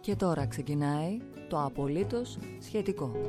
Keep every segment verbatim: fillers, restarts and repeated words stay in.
Και τώρα ξεκινάει το απολύτως σχετικό.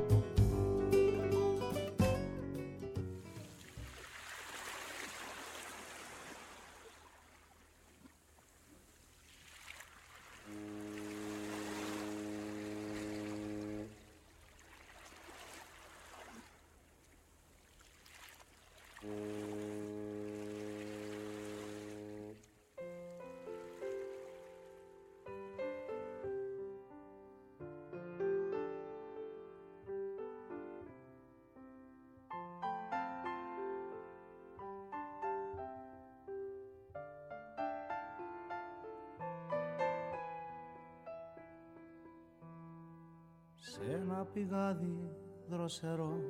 Σε ένα πηγάδι δροσερό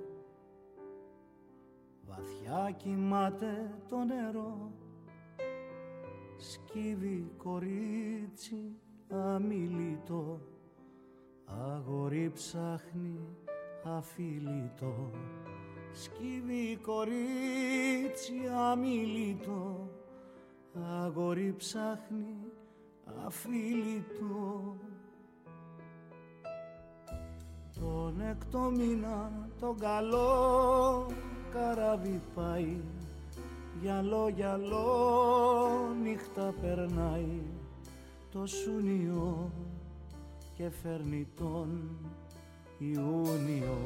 βαθιά κοιμάται το νερό, σκύβει κορίτσι αμιλήτο, αγόρι ψάχνει αφιλήτο. Σκύβει κορίτσι αμιλήτο, αγόρι ψάχνει αφιλήτο. Τον έκτο μήνα τον καλό καράβι πάει, γυαλό γυαλό νύχτα περνάει το Σούνιο και φέρνει τον Ιούνιο.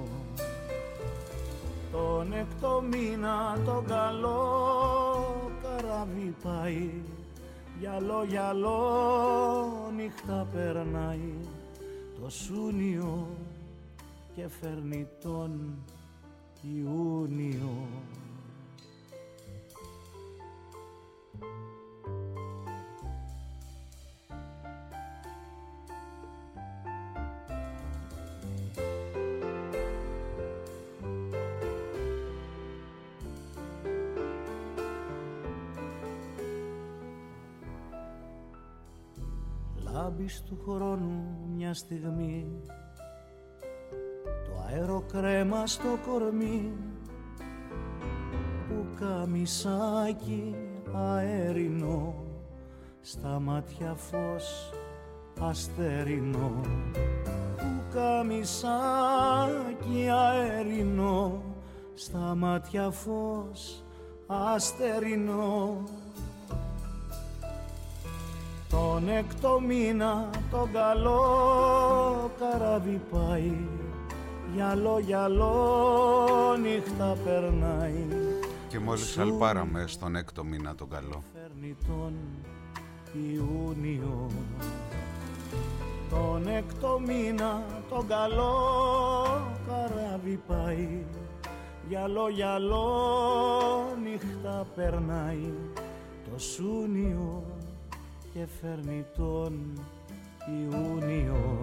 Τον έκτο μήνα τον καλό καράβι πάει, γυαλό γυαλό νύχτα περνάει το Σούνιο και φέρνει τον Ιούνιο. Λάμπεις του χρόνου μια στιγμή, αεροκρέμα στο κορμί, που καμισάκι αέρινο, στα μάτια φως αστερινό. Που καμισάκι αέρινο, στα μάτια φως αστερινό. Τον έκτο μήνα τον καλό καράβι πάει, γυαλό γυαλό νύχτα περνάει. Και μόλις σαλπάραμε στον έκτο μήνα τον καλό. Φέρνει τον Ιούνιο. Τον έκτο μήνα τον καλό καράβι πάει, γυαλό γυαλό νύχτα περνάει το Σούνιο και φέρνει τον Ιούνιο.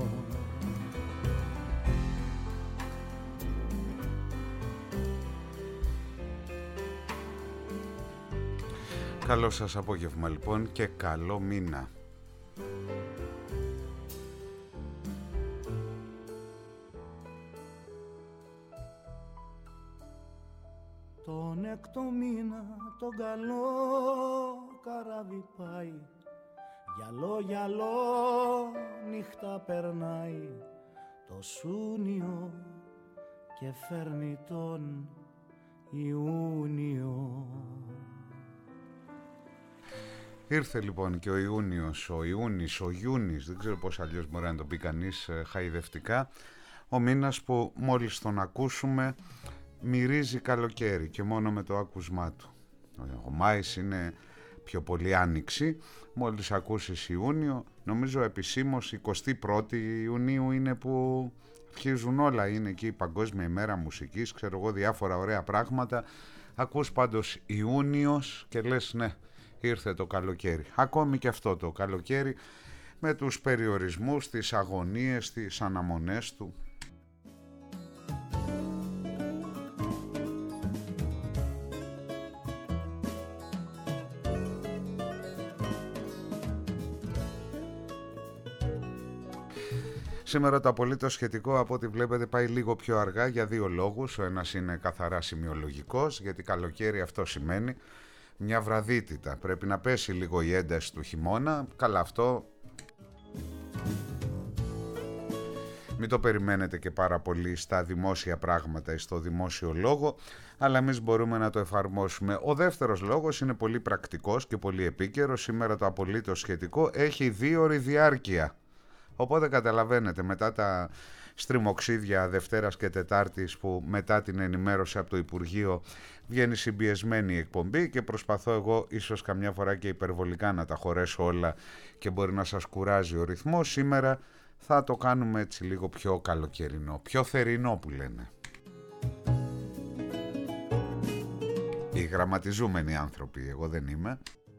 Καλό σας απόγευμα λοιπόν και καλό μήνα. Τον έκτο μήνα τον καλό καράβι πάει, γυαλό γυαλό νύχτα περνάει το Σούνιο και φέρνει τον Ιούνιο. Ήρθε λοιπόν και ο Ιούνιος, ο Ιούνις, ο Γιούνις, δεν ξέρω πώς αλλιώς μπορεί να το πει κανείς χαϊδευτικά, ο μήνας που μόλις τον ακούσουμε μυρίζει καλοκαίρι και μόνο με το άκουσμά του. Ο Μάης είναι πιο πολύ άνοιξη, μόλις ακούσεις Ιούνιο, νομίζω επισήμως εικοστή πρώτη Ιουνίου είναι που αρχίζουν όλα, είναι εκεί η Παγκόσμια ημέρα μουσικής, ξέρω εγώ διάφορα ωραία πράγματα, ακούς πάντως Ιούνιος και λες ναι, ήρθε το καλοκαίρι. Ακόμη και αυτό το καλοκαίρι με τους περιορισμούς, τις αγωνίες, τις αναμονές του. Σήμερα το απολύτως σχετικό από ό,τι βλέπετε πάει λίγο πιο αργά για δύο λόγους. Ο ένας είναι καθαρά σημειολογικός, γιατί καλοκαίρι αυτό σημαίνει μια βραδύτητα. Πρέπει να πέσει λίγο η ένταση του χειμώνα. Καλά, αυτό Μην το περιμένετε και πάρα πολύ στα δημόσια πράγματα ή στο δημόσιο λόγο, αλλά εμείς μπορούμε να το εφαρμόσουμε. Ο δεύτερος λόγος είναι πολύ πρακτικός και πολύ επίκαιρος. Σήμερα το απολύτως σχετικό έχει δύο ώρη διάρκεια. Οπότε καταλαβαίνετε, μετά τα στριμοξίδια Δευτέρας και Τετάρτης που μετά την ενημέρωση από το Υπουργείο βγαίνει συμπιεσμένη η εκπομπή και προσπαθώ εγώ ίσως καμιά φορά και υπερβολικά να τα χωρέσω όλα και μπορεί να σας κουράζει ο ρυθμός. Σήμερα θα το κάνουμε έτσι λίγο πιο καλοκαιρινό, πιο θερινό που λένε. Οι γραμματιζούμενοι άνθρωποι, εγώ δεν είμαι.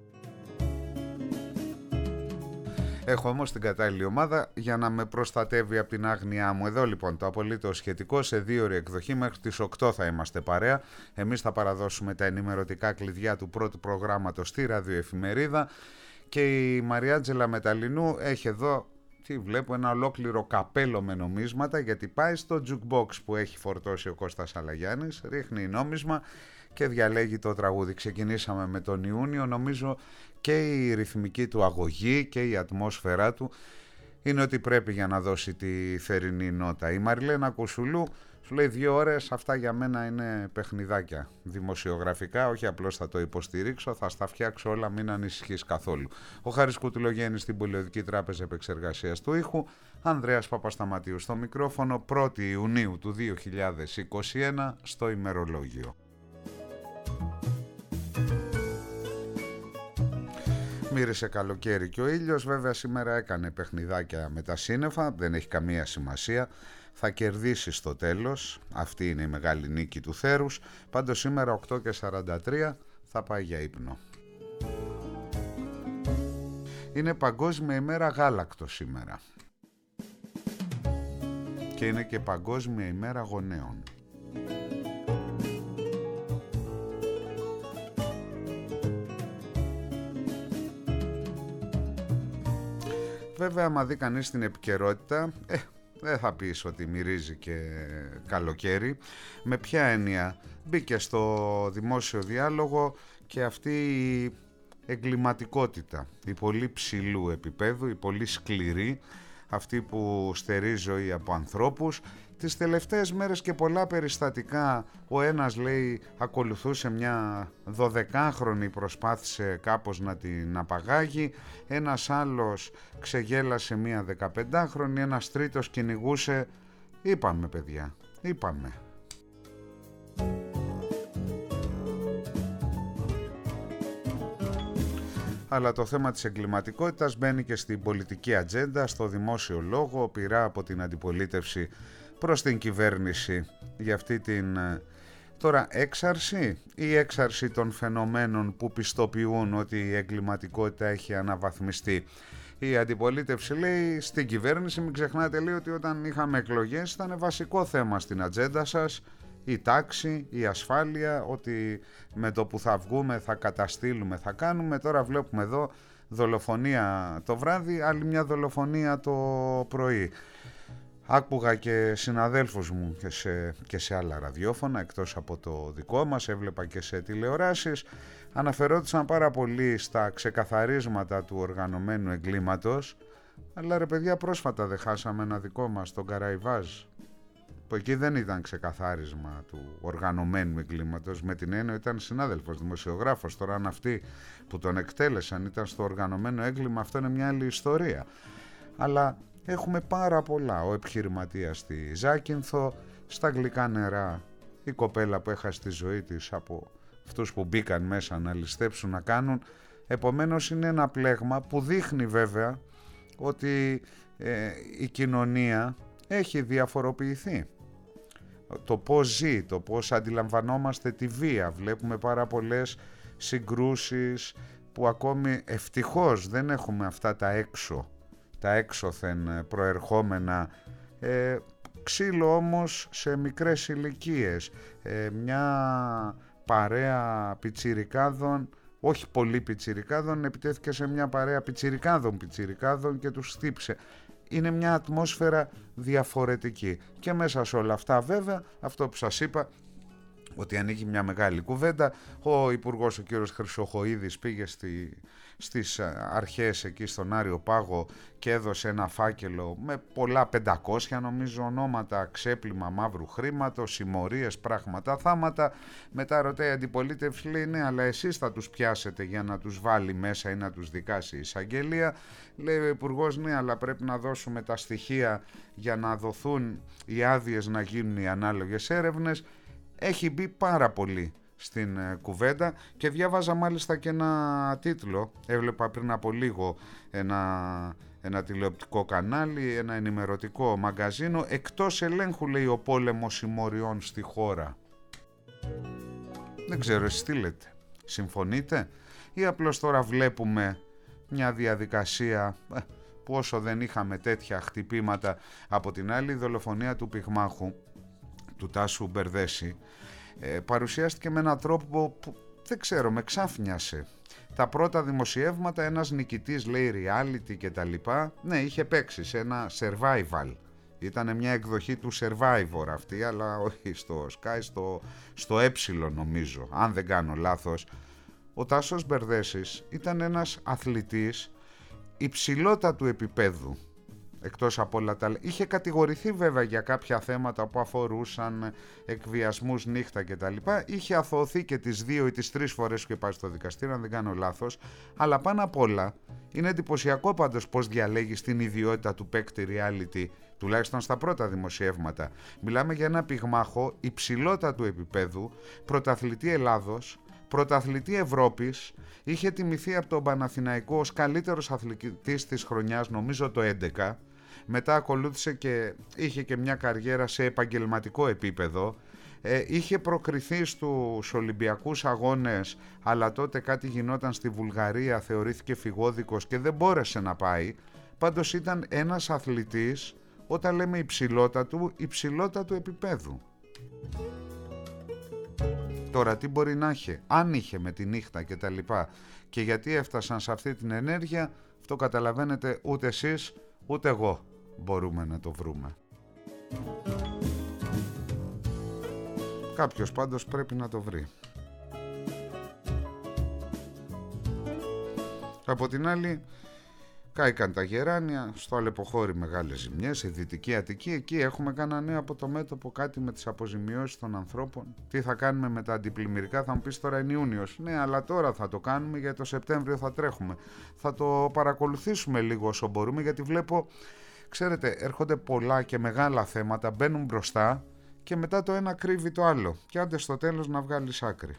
Έχω όμως την κατάλληλη ομάδα για να με προστατεύει από την άγνοιά μου. Εδώ λοιπόν το απολύτως σχετικό σε δύο ώρη εκδοχή, μέχρι τις οκτώ θα είμαστε παρέα. Εμείς θα παραδώσουμε τα ενημερωτικά κλειδιά του πρώτου προγράμματος στη ραδιοεφημερίδα και η Μαριάτζελα Μεταλλινού έχει εδώ, τι βλέπω, ένα ολόκληρο καπέλο με νομίσματα, γιατί πάει στο jukebox που έχει φορτώσει ο Κώστας Αλαγιάννης, ρίχνει νόμισμα και διαλέγει το τραγούδι. Ξεκινήσαμε με τον Ιούνιο, νομίζω και η ρυθμική του αγωγή και η ατμόσφαιρά του είναι ότι πρέπει για να δώσει τη θερινή νότα. Η Μαριλένα Κουσουλού σου λέει δύο ώρες, αυτά για μένα είναι παιχνιδάκια δημοσιογραφικά, όχι απλώς θα το υποστηρίξω, θα στα φτιάξω όλα, μην ανησυχείς καθόλου. Ο Χάρης Κουτουλογέννης στην Πολιοδική Τράπεζα Επεξεργασίας του Ήχου, Ανδρέας Παπασταματίου στο μικρόφωνο, πρώτη Ιουνίου του δύο χιλιάδες είκοσι ένα στο ημερολόγιο. Μύρισε καλοκαίρι και ο ήλιος, βέβαια σήμερα έκανε παιχνιδάκια με τα σύννεφα, δεν έχει καμία σημασία, θα κερδίσει στο τέλος, αυτή είναι η μεγάλη νίκη του θέρους. Πάντως σήμερα οκτώ και σαράντα τρία θα πάει για ύπνο. Είναι Παγκόσμια ημέρα γάλακτος σήμερα και είναι και Παγκόσμια ημέρα γονέων. Βέβαια, άμα δει κανείς την επικαιρότητα, ε, δεν θα πεις ότι μυρίζει και καλοκαίρι. Με ποια έννοια? Μπήκε στο δημόσιο διάλογο και αυτή η εγκληματικότητα, η πολύ ψηλού επίπεδου, η πολύ σκληρή, αυτή που στερεί ζωή από ανθρώπους. Τις τελευταίες μέρες και πολλά περιστατικά, ο ένας λέει ακολουθούσε μια δωδεκάχρονη, προσπάθησε κάπως να την απαγάγει, ένας άλλος ξεγέλασε μια δεκαπεντάχρονη, ένας τρίτος κυνηγούσε. Είπαμε παιδιά, είπαμε. Αλλά το θέμα της εγκληματικότητας μπαίνει και στην πολιτική ατζέντα, στο δημόσιο λόγο, πειρά από την αντιπολίτευση προς την κυβέρνηση για αυτή την τώρα έξαρση ή έξαρση των φαινομένων που πιστοποιούν ότι η εγκληματικότητα έχει αναβαθμιστεί. Η αντιπολίτευση λέει στην κυβέρνηση, μην ξεχνάτε, λέει ότι όταν είχαμε εκλογές ήταν βασικό θέμα στην ατζέντα σας η τάξη, η ασφάλεια, ότι με το που θα βγούμε θα καταστήλουμε, θα κάνουμε. Τώρα βλέπουμε εδώ δολοφονία το βράδυ, άλλη μια δολοφονία το πρωί. Άκουγα και συναδέλφους μου και σε, και σε άλλα ραδιόφωνα εκτός από το δικό μας, έβλεπα και σε τηλεοράσεις, αναφερόντουσαν πάρα πολύ στα ξεκαθαρίσματα του οργανωμένου εγκλήματος, αλλά ρε παιδιά, πρόσφατα δεν χάσαμε ένα δικό μας, τον Καραϊβάζ, που εκεί δεν ήταν ξεκαθάρισμα του οργανωμένου εγκλήματος, με την έννοια ήταν συνάδελφος, δημοσιογράφος. Τώρα αν αυτοί που τον εκτέλεσαν ήταν στο οργανωμένο έγκλημα, αυτό είναι μια άλλη ιστορία. Αλλά έχουμε πάρα πολλά. Ο επιχειρηματίας στη Ζάκυνθο, στα γλυκά νερά η κοπέλα που έχασε τη ζωή της από αυτούς που μπήκαν μέσα να ληστέψουν, να κάνουν. Επομένως είναι ένα πλέγμα που δείχνει βέβαια ότι ε, η κοινωνία έχει διαφοροποιηθεί. Το πώς ζει, το πώς αντιλαμβανόμαστε τη βία. Βλέπουμε πάρα πολλές συγκρούσεις που ακόμη ευτυχώς δεν έχουμε αυτά τα έξω, τα έξωθεν προερχόμενα. Ε, ξύλο όμως σε μικρές ηλικίες. Ε, μια παρέα πιτσιρικάδων, όχι πολύ πιτσιρικάδων, επιτέθηκε σε μια παρέα πιτσιρικάδων πιτσιρικάδων και τους χτύπησε. Είναι μια ατμόσφαιρα διαφορετική. Και μέσα σε όλα αυτά βέβαια, αυτό που σας είπα, ότι ανοίγει μια μεγάλη κουβέντα. Ο Υπουργός, ο κύριος Χρυσοχοΐδης, πήγε στη, στις αρχές εκεί στον Άριο Πάγο και έδωσε ένα φάκελο με πολλά, πεντακόσια νομίζω ονόματα, ξέπλυμα μαύρου χρήματος, συμμορίες, πράγματα, θάματα. Μετά ρωτάει η αντιπολίτευση, λέει ναι, αλλά εσείς θα τους πιάσετε για να τους βάλει μέσα ή να τους δικάσει η εισαγγελία. Λέει ο Υπουργός, ναι, αλλά πρέπει να δώσουμε τα στοιχεία για να δοθούν οι άδειες να γίνουν οι ανάλογες έρευνες. Έχει μπει πάρα πολύ στην ε, κουβέντα και διάβαζα μάλιστα και ένα τίτλο, έβλεπα πριν από λίγο ένα, ένα τηλεοπτικό κανάλι, ένα ενημερωτικό μαγκαζίνο, «Εκτός ελέγχου», λέει, ο πόλεμος συμμοριών στη χώρα. Δεν ξέρω, εσείς τι λέτε, συμφωνείτε ή απλώς τώρα βλέπουμε μια διαδικασία ε, που όσο δεν είχαμε τέτοια χτυπήματα? Από την άλλη, η δολοφονία του πυγμάχου, του Τάσου Μπερδέση, ε, παρουσιάστηκε με έναν τρόπο που δεν ξέρω, με ξάφνιασε. Τα πρώτα δημοσιεύματα, ένας νικητής, λέει, reality και τα λοιπά, ναι, είχε παίξει σε ένα survival. Ήταν μια εκδοχή του Survivor αυτή, αλλά όχι στο Sky, στο, στο ε νομίζω, αν δεν κάνω λάθος. Ο Τάσος Μπερδέσης ήταν ένας αθλητής υψηλότατου επίπεδου. Εκτός από όλα τα... Είχε κατηγορηθεί βέβαια για κάποια θέματα που αφορούσαν εκβιασμούς νύχτα και τα λοιπά. Είχε αθωωθεί και τις δύο ή τις τρεις φορές που είχε πάει στο δικαστήριο, αν δεν κάνω λάθος. Αλλά πάνω απ' όλα είναι εντυπωσιακό πάντως πώς διαλέγει την ιδιότητα του παίκτη reality, τουλάχιστον στα πρώτα δημοσιεύματα. Μιλάμε για ένα πυγμάχο υψηλότατου επίπεδου, πρωταθλητή Ελλάδος, πρωταθλητή Ευρώπης, είχε τιμηθεί από τον Παναθηναϊκό ως καλύτερος αθλητής της χρονιάς, νομίζω το έντεκα. Μετά ακολούθησε και είχε και μια καριέρα σε επαγγελματικό επίπεδο. Ε, είχε προκριθεί στους Ολυμπιακούς Αγώνες, αλλά τότε κάτι γινόταν στη Βουλγαρία, θεωρήθηκε φυγόδικος και δεν μπόρεσε να πάει. Πάντως ήταν ένας αθλητής, όταν λέμε υψηλότατου, υψηλότατου επίπεδου. Τώρα τι μπορεί να είχε, αν είχε με τη νύχτα και τα λοιπά, και γιατί έφτασαν σε αυτή την ενέργεια, αυτό καταλαβαίνετε ούτε εσείς ούτε εγώ μπορούμε να το βρούμε. Κάποιος πάντως πρέπει να το βρει. Από την άλλη, κάηκαν τα γεράνια, στο Αλεποχώρι μεγάλες ζημιές, η Δυτική Αττική, εκεί έχουμε κανένα νέο από το μέτωπο, κάτι με τις αποζημιώσεις των ανθρώπων. Τι θα κάνουμε με τα αντιπλημμυρικά, θα μου πεις τώρα είναι Ιούνιος. Ναι, αλλά τώρα θα το κάνουμε, γιατί το Σεπτέμβριο θα τρέχουμε. Θα το παρακολουθήσουμε λίγο όσο μπορούμε, γιατί βλέπω, ξέρετε, έρχονται πολλά και μεγάλα θέματα, μπαίνουν μπροστά και μετά το ένα κρύβει το άλλο. Και άντε στο τέλος να βγάλεις άκρη.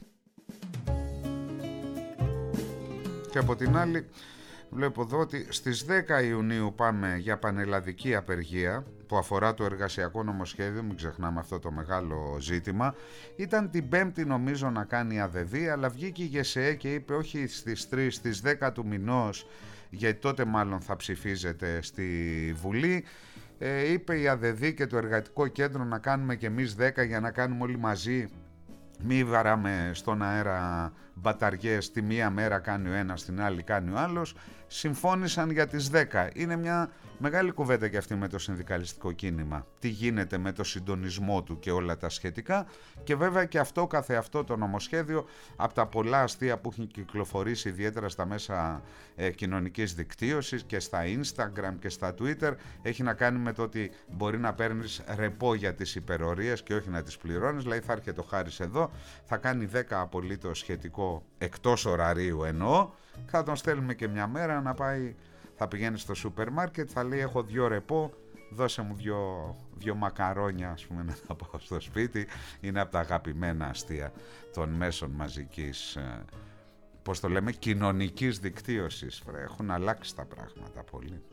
Και από την άλλη, βλέπω εδώ ότι στις δέκα Ιουνίου πάμε για πανελλαδική απεργία που αφορά το εργασιακό νομοσχέδιο, μην ξεχνάμε αυτό το μεγάλο ζήτημα. Ήταν την Πέμπτη νομίζω να κάνει ΑΔΔ, αλλά βγήκε η ΓΕΣΕΕ και είπε όχι στις τρεις, στις δέκα του μηνός, γιατί τότε μάλλον θα ψηφίζεται στη Βουλή. Ε, είπε η ΑΔΔ και το Εργατικό Κέντρο να κάνουμε και εμείς δέκα για να κάνουμε όλοι μαζί. Μη βαράμε στον αέρα μπαταριές, τη μία μέρα κάνει ο ένας, την άλλη κάνει ο άλλος. Συμφώνησαν για τις δέκα. Είναι μια μεγάλη κουβέντα και αυτή με το συνδικαλιστικό κίνημα. Τι γίνεται με το συντονισμό του και όλα τα σχετικά. Και βέβαια και αυτό καθεαυτό το νομοσχέδιο, από τα πολλά αστεία που έχει κυκλοφορήσει ιδιαίτερα στα μέσα ε, κοινωνικής δικτύωσης και στα Instagram και στα Twitter, έχει να κάνει με το ότι μπορεί να παίρνεις ρεπό για τις υπερορίες και όχι να τις πληρώνεις. Δηλαδή θα έρχεται ο Χάρης εδώ, θα κάνει δέκα απολύτως σχετικό εκτός ωραρίου εννοώ, θα τον στέλνουμε και μια μέρα να πάει, θα πηγαίνει στο σούπερ μάρκετ, θα λέει έχω δυο ρεπό, δώσε μου δυο, δυο μακαρόνια ας πούμε να τα πάω στο σπίτι. Είναι από τα αγαπημένα αστεία των μέσων μαζικής, πώς το λέμε, κοινωνικής δικτύωσης. Έχουν αλλάξει τα πράγματα πολύ.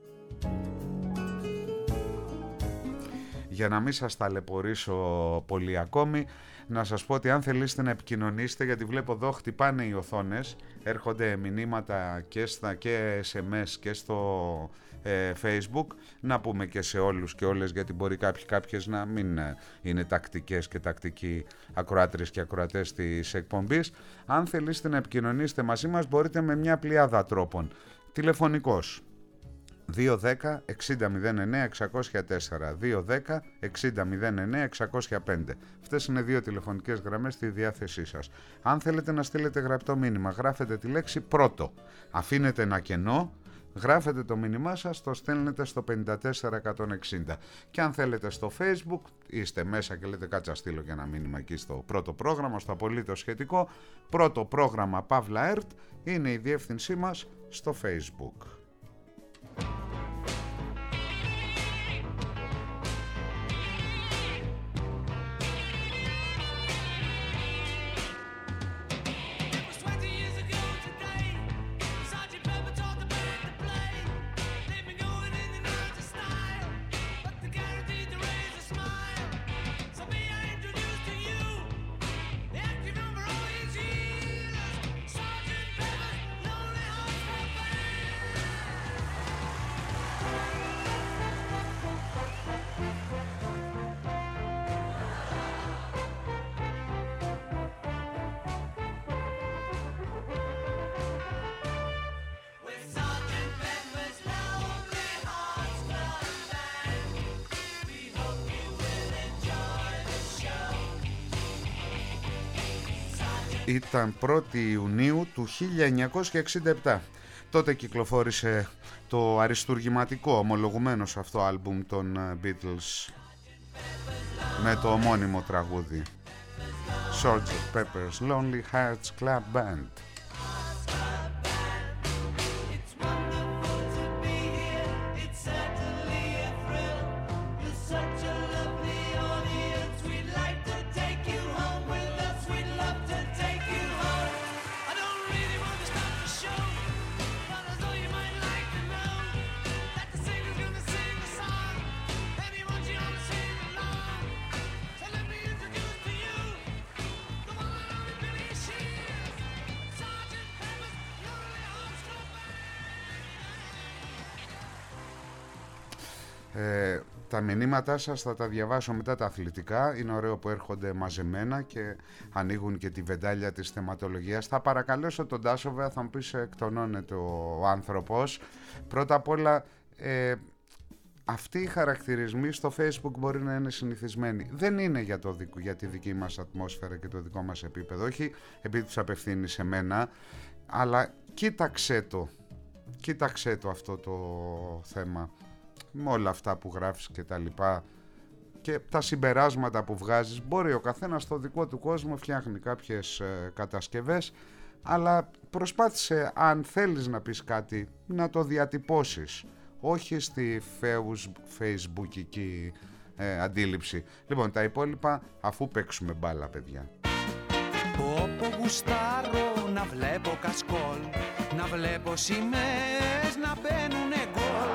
Για να μην σας ταλαιπωρήσω πολύ ακόμη, να σας πω ότι αν θελήσετε να επικοινωνήσετε, γιατί βλέπω εδώ χτυπάνε οι οθόνες, έρχονται μηνύματα και, στα, και ες εμ ες και στο ε, Facebook, να πούμε και σε όλους και όλες, γιατί μπορεί κάποιοι κάποιες να μην είναι τακτικές και τακτικοί ακροάτριες και ακροατές της εκπομπής. Αν θελήσετε να επικοινωνήσετε μαζί μας, μπορείτε με μια πλειάδα τρόπων. Τηλεφωνικός δύο ένα μηδέν εξήντα μηδέν εννέα εξακόσια τέσσερα, δύο ένα μηδέν εξήντα μηδέν εννέα εξακόσια πέντε. Αυτές είναι δύο τηλεφωνικές γραμμές στη διάθεσή σας. Αν θέλετε να στείλετε γραπτό μήνυμα, γράφετε τη λέξη πρώτο. Αφήνετε ένα κενό, γράφετε το μήνυμά σας, το στέλνετε στο πέντε τέσσερα εκατόν εξήντα. Και αν θέλετε στο Facebook, είστε μέσα και λέτε κάτσα στείλω και ένα μήνυμα εκεί στο πρώτο πρόγραμμα, στο απολύτως σχετικό. Πρώτο πρόγραμμα Παύλα ΕΡΤ είναι η διεύθυνσή μας στο Facebook. Ήταν πρώτη Ιουνίου του χίλια εννιακόσια εξήντα επτά. Τότε κυκλοφόρησε το αριστουργηματικό ομολογουμένως αυτό άλμπουμ των Beatles με το ομώνυμο τραγούδι σέρτζερτ Pepper's Lonely Hearts Club Band. Ε, τα μηνύματά σας θα τα διαβάσω μετά τα αθλητικά. Είναι ωραίο που έρχονται μαζεμένα και ανοίγουν και τη βεντάλια της θεματολογίας. Θα παρακαλέσω τον Τάσο, βέβαια θα μου πεις εκτονώνεται ο άνθρωπος. Πρώτα απ' όλα ε, αυτοί οι χαρακτηρισμοί στο Facebook μπορεί να είναι συνηθισμένοι. Δεν είναι για, το, για τη δική μας ατμόσφαιρα και το δικό μας επίπεδο. Όχι επειδή τους απευθύνει σε μένα, αλλά κοίταξέ το. Κοίταξέ το αυτό το θέμα. Με όλα αυτά που γράφεις και τα λοιπά και τα συμπεράσματα που βγάζεις. Μπορεί ο καθένας στο δικό του κόσμο φτιάχνει κάποιες ε, κατασκευές, αλλά προσπάθησε, αν θέλεις να πεις κάτι, να το διατυπώσεις, όχι στη facebookική ε, αντίληψη. Λοιπόν, τα υπόλοιπα αφού παίξουμε μπάλα, παιδιά. Όπου γουστάρω να βλέπω κασκόλ, να βλέπω σημαίες να μπαίνουνε γκολ.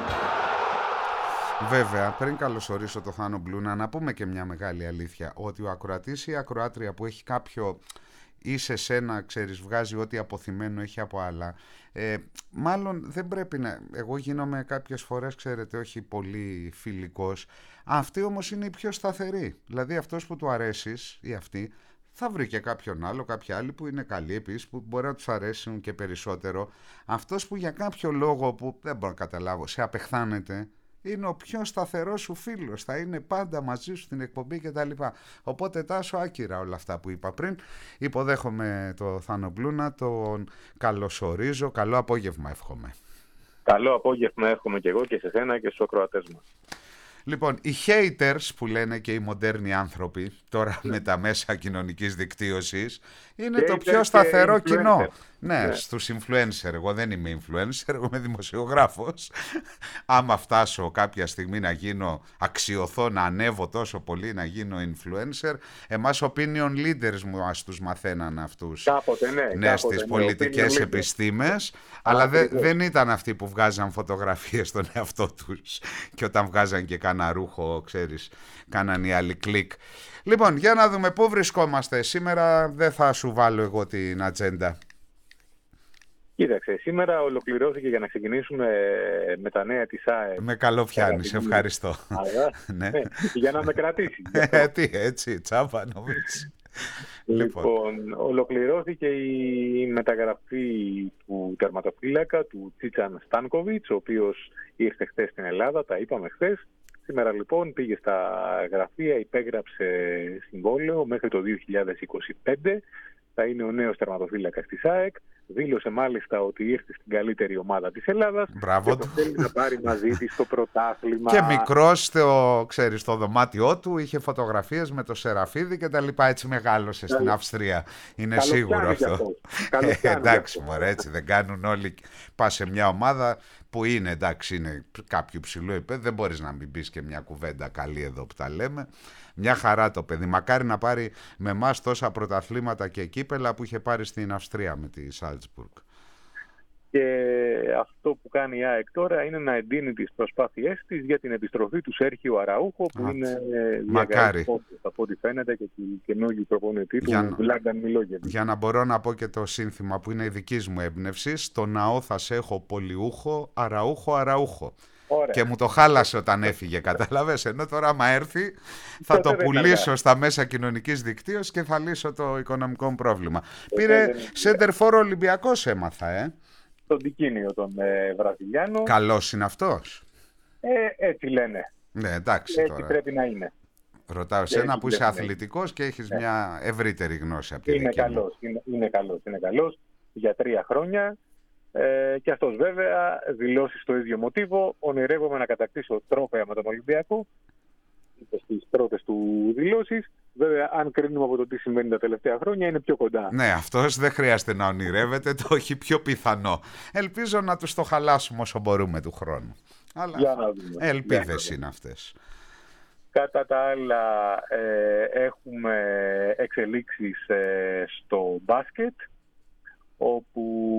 Βέβαια, πριν καλωσορίσω το Θάνο Μπλούνα, να πούμε και μια μεγάλη αλήθεια, ότι ο ακροατής ή η ακροάτρια που έχει κάποιο ή σε σένα, ξέρεις, βγάζει ό,τι αποθυμένο έχει από άλλα, ε, μάλλον δεν πρέπει να... Εγώ γίνομαι κάποιες φορές, ξέρετε, όχι πολύ φιλικός. Αυτή όμως είναι η πιο σταθερή. Δηλαδή αυτός που του αρέσεις ή αυτή θα βρει και κάποιον άλλο, κάποια άλλη που είναι καλή επίσης, που μπορεί να τους αρέσουν και περισσότερο. Αυτός που για κάποιο λόγο που δεν μπορώ να καταλάβω, σε απεχθάνεται, είναι ο πιο σταθερός σου φίλος, θα είναι πάντα μαζί σου στην εκπομπή κτλ. Οπότε Τάσο, άκυρα όλα αυτά που είπα πριν. Υποδέχομαι το Θάνο Μπλούνα, τον καλωσορίζω. Καλό απόγευμα εύχομαι. Καλό απόγευμα εύχομαι και εγώ και σε σένα και στους ακροατές μας. Λοιπόν, οι haters που λένε και οι μοντέρνοι άνθρωποι τώρα με τα μέσα κοινωνικής δικτύωσης είναι haters το πιο σταθερό κοινό. Ναι, yeah. Στους influencer. Εγώ δεν είμαι influencer, εγώ είμαι δημοσιογράφος. Άμα φτάσω κάποια στιγμή να γίνω, αξιωθώ να ανέβω τόσο πολύ να γίνω influencer, εμάς opinion leaders μου ας τους μαθαίναν αυτούς. Κάποτε, ναι. Ναι, κάποτε, στις ναι, πολιτικές επιστήμες, αλλά δε, δεν ήταν αυτοί που βγάζαν φωτογραφίες στον εαυτό τους και όταν βγάζαν και κάνα ρούχο, ξέρεις, κάναν οι άλλοι κλικ. Λοιπόν, για να δούμε πού βρισκόμαστε. Σήμερα δεν θα σου βάλω εγώ την ατζέντα. Κοίταξε, σήμερα ολοκληρώθηκε για να ξεκινήσουμε με τα νέα της ΑΕΠ. Με καλό πιάνεις, ευχαριστώ. Άρα, ναι. Ναι, για να με κρατήσει. Ε, τι, έτσι, τσάπα νομίζεις. Λοιπόν, ολοκληρώθηκε η μεταγραφή του τερματοφύλακα, του Τσίτσαν Στάνκοβιτς, ο οποίος ήρθε χθες στην Ελλάδα, τα είπαμε χθες. Σήμερα λοιπόν πήγε στα γραφεία, υπέγραψε συμβόλαιο μέχρι το δύο χιλιάδες είκοσι πέντε. Θα είναι ο νέος τερματοφύλακας της ΑΕΚ. Δήλωσε μάλιστα ότι ήρθε στην καλύτερη ομάδα της Ελλάδας. Μπράβο. Και θέλει να πάρει μαζί της το πρωτάθλημα. Και μικρός στο, ξέρεις, στο δωμάτιό του είχε φωτογραφίες με το Σεραφίδη και τα λοιπά. Έτσι μεγάλωσε στην Αυστρία. Είναι Καλώς σίγουρο αυτό. Ε, εντάξει μωρέ, έτσι δεν κάνουν όλοι. Πας σε μια ομάδα που είναι, εντάξει, είναι κάποιο ψηλό επίπεδο. Δεν μπορείς να μην πεις και μια κουβέντα καλή εδώ που τα λέμε. Μια χαρά το παιδί. Μακάρι να πάρει με εμάς τόσα πρωταθλήματα και κύπελα που είχε πάρει στην Αυστρία με τη Σάλτσμπουργκ. Και αυτό που κάνει η ΑΕΚ τώρα είναι να εντείνει τις προσπάθειές της για την επιστροφή του Σέρχιο Αραούχο, που Α, είναι διακαριστικός από ό,τι φαίνεται, και του καινούργιου προπονητή του Βλάνταν Μιλόγεβιτς. Για να μπορώ να πω και το σύνθημα που είναι η δική μου έμπνευση: στο ναό θα σε έχω πολυούχο, Αραούχο, Αραούχο. Ωραία. Και μου το χάλασε όταν έφυγε, καταλαβες, ενώ τώρα άμα έρθει θα το πουλήσω στα μέσα κοινωνικής δικτύωσης και θα λύσω το οικονομικό μου πρόβλημα. Πήρε σέντερφορ Ολυμπιακός, έμαθα, ε. Τον Τικίνιο, τον ε, Βραζιλιάνο. Καλός είναι αυτός. Ε, έτσι λένε. Ναι, εντάξει, έτσι τώρα. Πρέπει να είναι. Ρωτάω εσένα που είσαι αθλητικός και έχεις ναι. μια ευρύτερη γνώση από τη είναι δική καλός, μου. Είναι, είναι καλός, είναι καλός για τρία χρόνια. Ε, και αυτός βέβαια δηλώσει στο ίδιο μοτίβο: ονειρεύομαι να κατακτήσω τρόπαια με τον Ολυμπιακό. Είπε στις πρώτες του δηλώσεις. Βέβαια, αν κρίνουμε από το τι συμβαίνει τα τελευταία χρόνια, είναι πιο κοντά. Ναι, αυτός δεν χρειάζεται να ονειρεύεται, το έχει πιο πιθανό. Ελπίζω να τους το χαλάσουμε όσο μπορούμε του χρόνου. Αλλά ελπίδες είναι αυτές. Κατά τα άλλα, ε, έχουμε εξελίξεις ε, στο μπάσκετ, όπου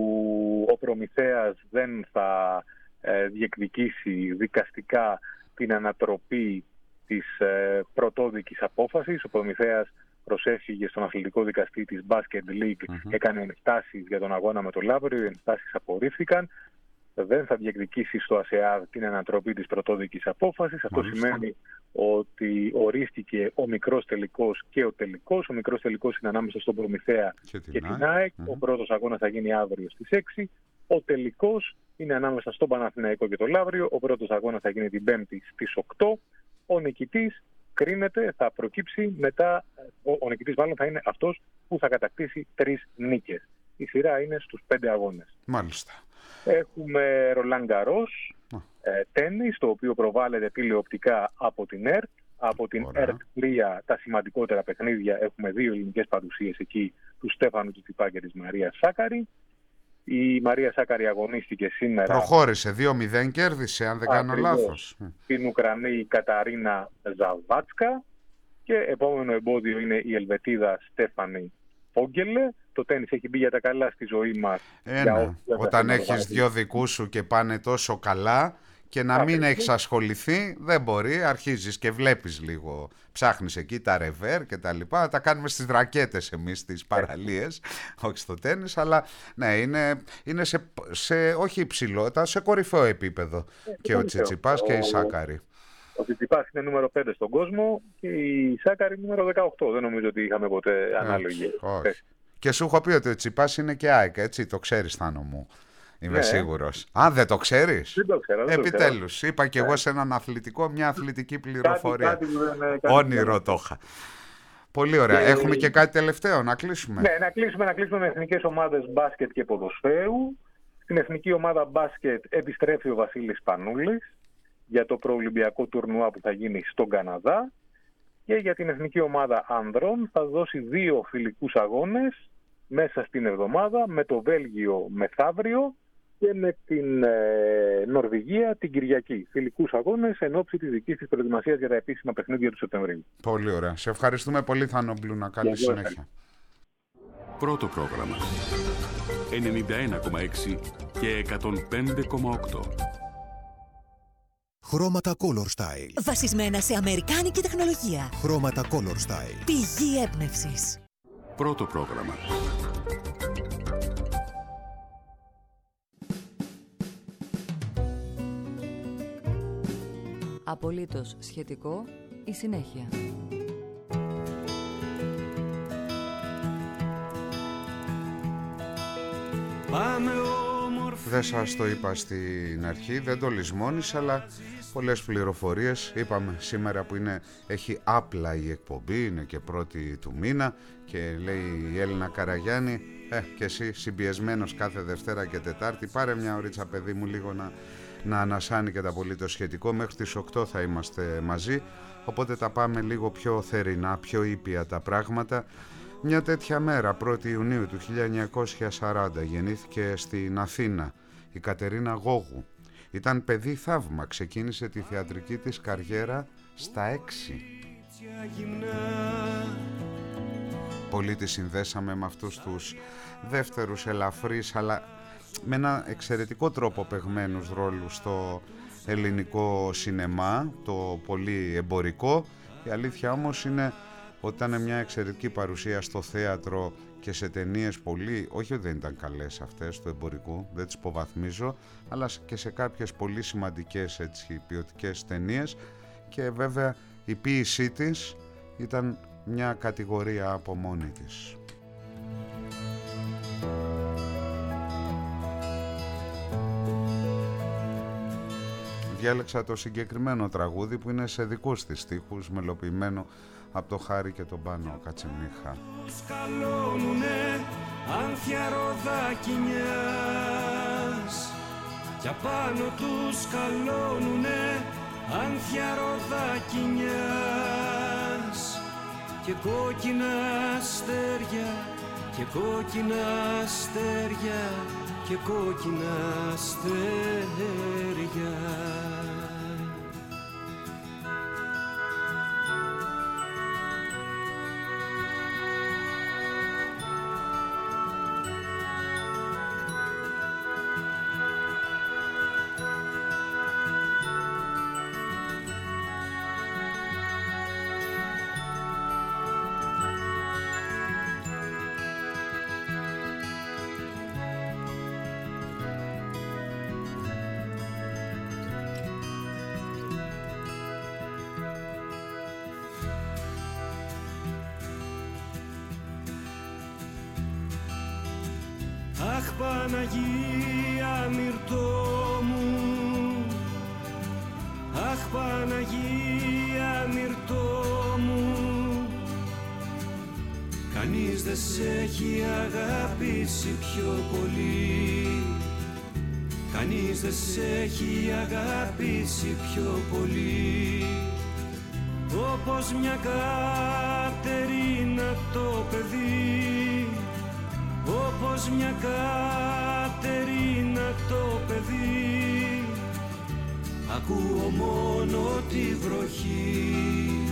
ο Προμηθέας δεν θα ε, διεκδικήσει δικαστικά την ανατροπή της ε, πρωτόδικης απόφασης. Ο Προμηθέας προσέφυγε στον αθλητικό δικαστή της Basket League, mm-hmm. έκανε ενστάσεις για τον αγώνα με το Λαύριο, οι ενστάσεις απορρίφθηκαν. Δεν θα διεκδικήσει στο ΑΣΕΑΔ την ανατροπή της πρωτόδικης απόφασης. Αυτό mm-hmm. σημαίνει ότι ορίστηκε ο μικρός τελικός και ο τελικός. Ο μικρός τελικός είναι ανάμεσα στον Προμηθέα και, και την ΑΕΚ. Mm-hmm. Ο πρώτος αγώνας θα γίνει αύριο στις έξι. Ο τελικός είναι ανάμεσα στον Παναθηναϊκό και το Λαύριο. Ο πρώτος αγώνας θα γίνει την Πέμπτη στις οκτώ. Ο νικητής κρίνεται, θα προκύψει μετά, ο, ο νικητής μάλλον θα είναι αυτός που θα κατακτήσει τρεις νίκες. Η σειρά είναι στους πέντε αγώνες. Μάλιστα. Έχουμε Ρολάν Γκαρός, ε, τένις, το οποίο προβάλλεται τηλεοπτικά από την ΕΡΤ. Από την Ωραία. ΕΡΤ τρία τα σημαντικότερα παιχνίδια, έχουμε δύο ελληνικές παρουσίες εκεί, του Στέφανου Τσιτσιπά και της Μαρίας Σάκαρη. Η Μαρία Σάκαρη αγωνίστηκε σήμερα. Προχώρησε, δύο μηδέν κέρδισε, αν δεν κάνω λάθος. Την Ουκρανή Καταρίνα Ζαβάτσκα. Και επόμενο εμπόδιο είναι η Ελβετίδα Στέφανη Φόγγελε. Το τένις έχει μπει για τα καλά στη ζωή μας. Ένα, όταν έχεις δυο δικούς σου και πάνε τόσο καλά και να μην έχεις ασχοληθεί, δεν μπορεί, αρχίζεις και βλέπεις λίγο, ψάχνεις εκεί τα ρεβέρ και τα λοιπά, τα κάνουμε στις ρακέτες εμείς στις παραλίες, όχι στο τένις, αλλά ναι, είναι, είναι σε, σε όχι υψηλότητα, σε κορυφαίο επίπεδο ε, και ο Τσιτσιπάς και η Σάκαρη. Ο Τσιτσιπάς είναι νούμερο πέντε στον κόσμο και η Σάκαρη νούμερο δεκαοκτώ, δεν νομίζω ότι είχαμε ποτέ ανάλογη. Όχι. Και σου έχω πει ότι ο Τσιτσιπάς είναι και ΑΕΚ, έτσι, το ξέρεις Θάνο μου. Είμαι ναι. σίγουρος. Α, δεν το ξέρεις? Δεν το ξέρω. Δεν Επιτέλους, το ξέρω. είπα και ναι. εγώ σε έναν αθλητικό μια αθλητική πληροφορία. Κάτι, κάτι, ναι, κάτι, Όνειρο το είχα. Πολύ ωραία. Και... Έχουμε και κάτι τελευταίο να κλείσουμε. Ναι, να κλείσουμε, να κλείσουμε με εθνικές ομάδες μπάσκετ και ποδοσφαίρου. Στην εθνική ομάδα μπάσκετ επιστρέφει ο Βασίλης Πανούλης για το προολυμπιακό τουρνουά που θα γίνει στον Καναδά. Και για την εθνική ομάδα ανδρών θα δώσει δύο φιλικούς αγώνες μέσα στην εβδομάδα, με το Βέλγιο μεθαύριο και με την ε, Νορβηγία την Κυριακή. Φιλικούς αγώνες εν ώψη της δικής της προετοιμασίας για τα επίσημα παιχνίδια του Σεπτεμβρίου. Πολύ ωραία. Σε ευχαριστούμε πολύ, Θάνο Μπλούνα. Καλή συνέχεια. Πρώτο πρόγραμμα ενενήντα ένα κόμμα έξι και εκατόν πέντε κόμμα οκτώ. Χρώματα Color Style. Βασισμένα σε αμερικάνικη τεχνολογία. Χρώματα Color Style. Πηγή έμπνευσης. Πρώτο πρόγραμμα. Απολύτως σχετικό, η συνέχεια. Πάμε όμορφοι. Δεν σας το είπα στην αρχή, δεν το λησμόνεις, αλλά πολλές πληροφορίες. Είπαμε σήμερα που είναι, έχει άπλα η εκπομπή, είναι και πρώτη του μήνα και λέει η Έλληνα Καραγιάννη, ε, και εσύ συμπιεσμένος κάθε Δευτέρα και Τετάρτη, πάρε μια ωρίτσα παιδί μου λίγο να, να ανασάνει και τα πολύ το σχετικό. Μέχρι τις οκτώ θα είμαστε μαζί, οπότε τα πάμε λίγο πιο θερινά, πιο ήπια τα πράγματα. Μια τέτοια μέρα, πρώτη Ιουνίου του χίλια εννιακόσια σαράντα, γεννήθηκε στην Αθήνα η Κατερίνα Γόγου. Ήταν παιδί θαύμα, ξεκίνησε τη θεατρική της καριέρα στα έξι. Πολύ τη συνδέσαμε με αυτούς τους δεύτερους ελαφρείς, αλλά με ένα εξαιρετικό τρόπο παιγμένους ρόλους στο ελληνικό σινεμά, το πολύ εμπορικό. Η αλήθεια όμως είναι ότι ήταν μια εξαιρετική παρουσία στο θέατρο και σε ταινίες πολύ, όχι ότι δεν ήταν καλές αυτές του εμπορικού, δεν τις υποβαθμίζω, αλλά και σε κάποιες πολύ σημαντικές έτσι, ποιοτικές ταινίες, και βέβαια η ποίησή της ήταν μια κατηγορία από μόνη της. Διάλεξα το συγκεκριμένο τραγούδι που είναι σε δικούς της στίχους, μελοποιημένο από το Χάρη και τον Πάνο Κατσιμίχα. Σκαλώνουνε άνθια ροδάκινιας κι απάνω τους σκαλώνουνε άνθια ροδάκινιας και κόκκινα αστέρια και κόκκινα αστέρια και κόκκινα αστέρια. Αχ Παναγία Μυρτώ μου, αχ Παναγία Μυρτώ μου, κανείς δεν σε έχει αγαπήσει πιο πολύ, κανείς δεν σε έχει αγαπήσει πιο πολύ, όπως μια Κατερίνα το παιδί, όπως μια Κατερίνα το παιδί, ακούω μόνο τη βροχή,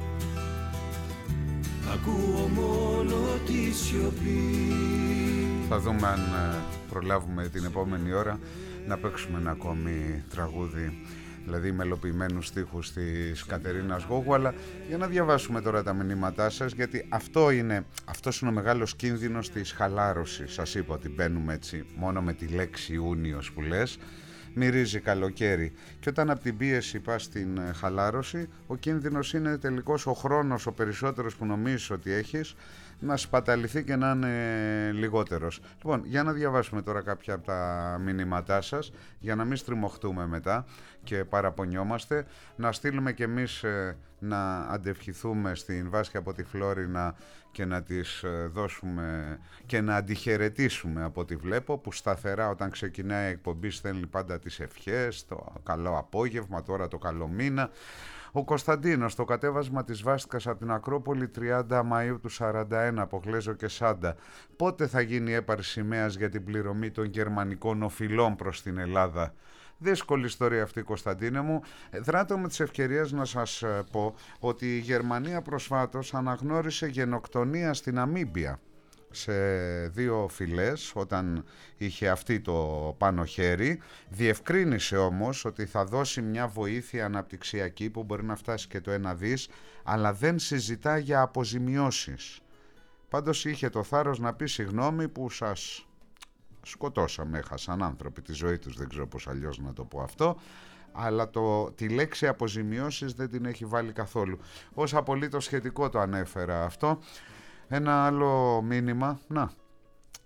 ακούω μόνο τη σιωπή. Θα δούμε αν προλάβουμε την επόμενη ώρα να παίξουμε ένα ακόμη τραγούδι, δηλαδή μελοποιημένους στίχους της Κατερίνας Γόγου, αλλά για να διαβάσουμε τώρα τα μηνύματά σας, γιατί αυτό είναι, αυτός είναι ο μεγάλος κίνδυνος της χαλάρωσης. Σας είπα ότι μπαίνουμε έτσι μόνο με τη λέξη Ιούνιος που λες, μυρίζει καλοκαίρι, και όταν από την πίεση πας στην χαλάρωση, ο κίνδυνος είναι τελικώς ο χρόνος ο περισσότερος που νομίζεις ότι έχεις να σπαταληθεί και να είναι λιγότερος. Λοιπόν, για να διαβάσουμε τώρα κάποια από τα μηνύματά σας, για να μην στριμωχτούμε μετά και παραπονιόμαστε, να στείλουμε κι εμείς ε, να αντευχηθούμε στην Βάσια από τη Φλόρινα και να της ε, δώσουμε και να αντιχαιρετήσουμε από ό,τι βλέπω, που σταθερά όταν ξεκινάει η εκπομπή στέλνει πάντα τις ευχές, το καλό απόγευμα, τώρα το καλό μήνα. Ο Κωνσταντίνος, το κατέβασμα της Βάστικας από την Ακρόπολη τριάντα Μαΐου του σαράντα ένα από Γλέζο και Σάντα. Πότε θα γίνει η έπαρση σημαίας για την πληρωμή των γερμανικών οφειλών προς την Ελλάδα? Δύσκολη ιστορία αυτή, Κωνσταντίνε μου. Δράτω με τις ευκαιρίες να σας πω ότι η Γερμανία προσφάτως αναγνώρισε γενοκτονία στην Ναμίμπια σε δύο φυλές όταν είχε αυτή το πάνω χέρι. Διευκρίνησε όμως ότι θα δώσει μια βοήθεια αναπτυξιακή που μπορεί να φτάσει και το ένα δις, αλλά δεν συζητά για αποζημιώσεις. Πάντως είχε το θάρρος να πει συγγνώμη που σας σκοτώσαμε, έχασαν άνθρωποι τη ζωή τους, δεν ξέρω πώς αλλιώς να το πω αυτό, αλλά το, τη λέξη αποζημιώσεις δεν την έχει βάλει καθόλου. Ως απολύτως σχετικό το ανέφερα αυτό. Ένα άλλο μήνυμα, να,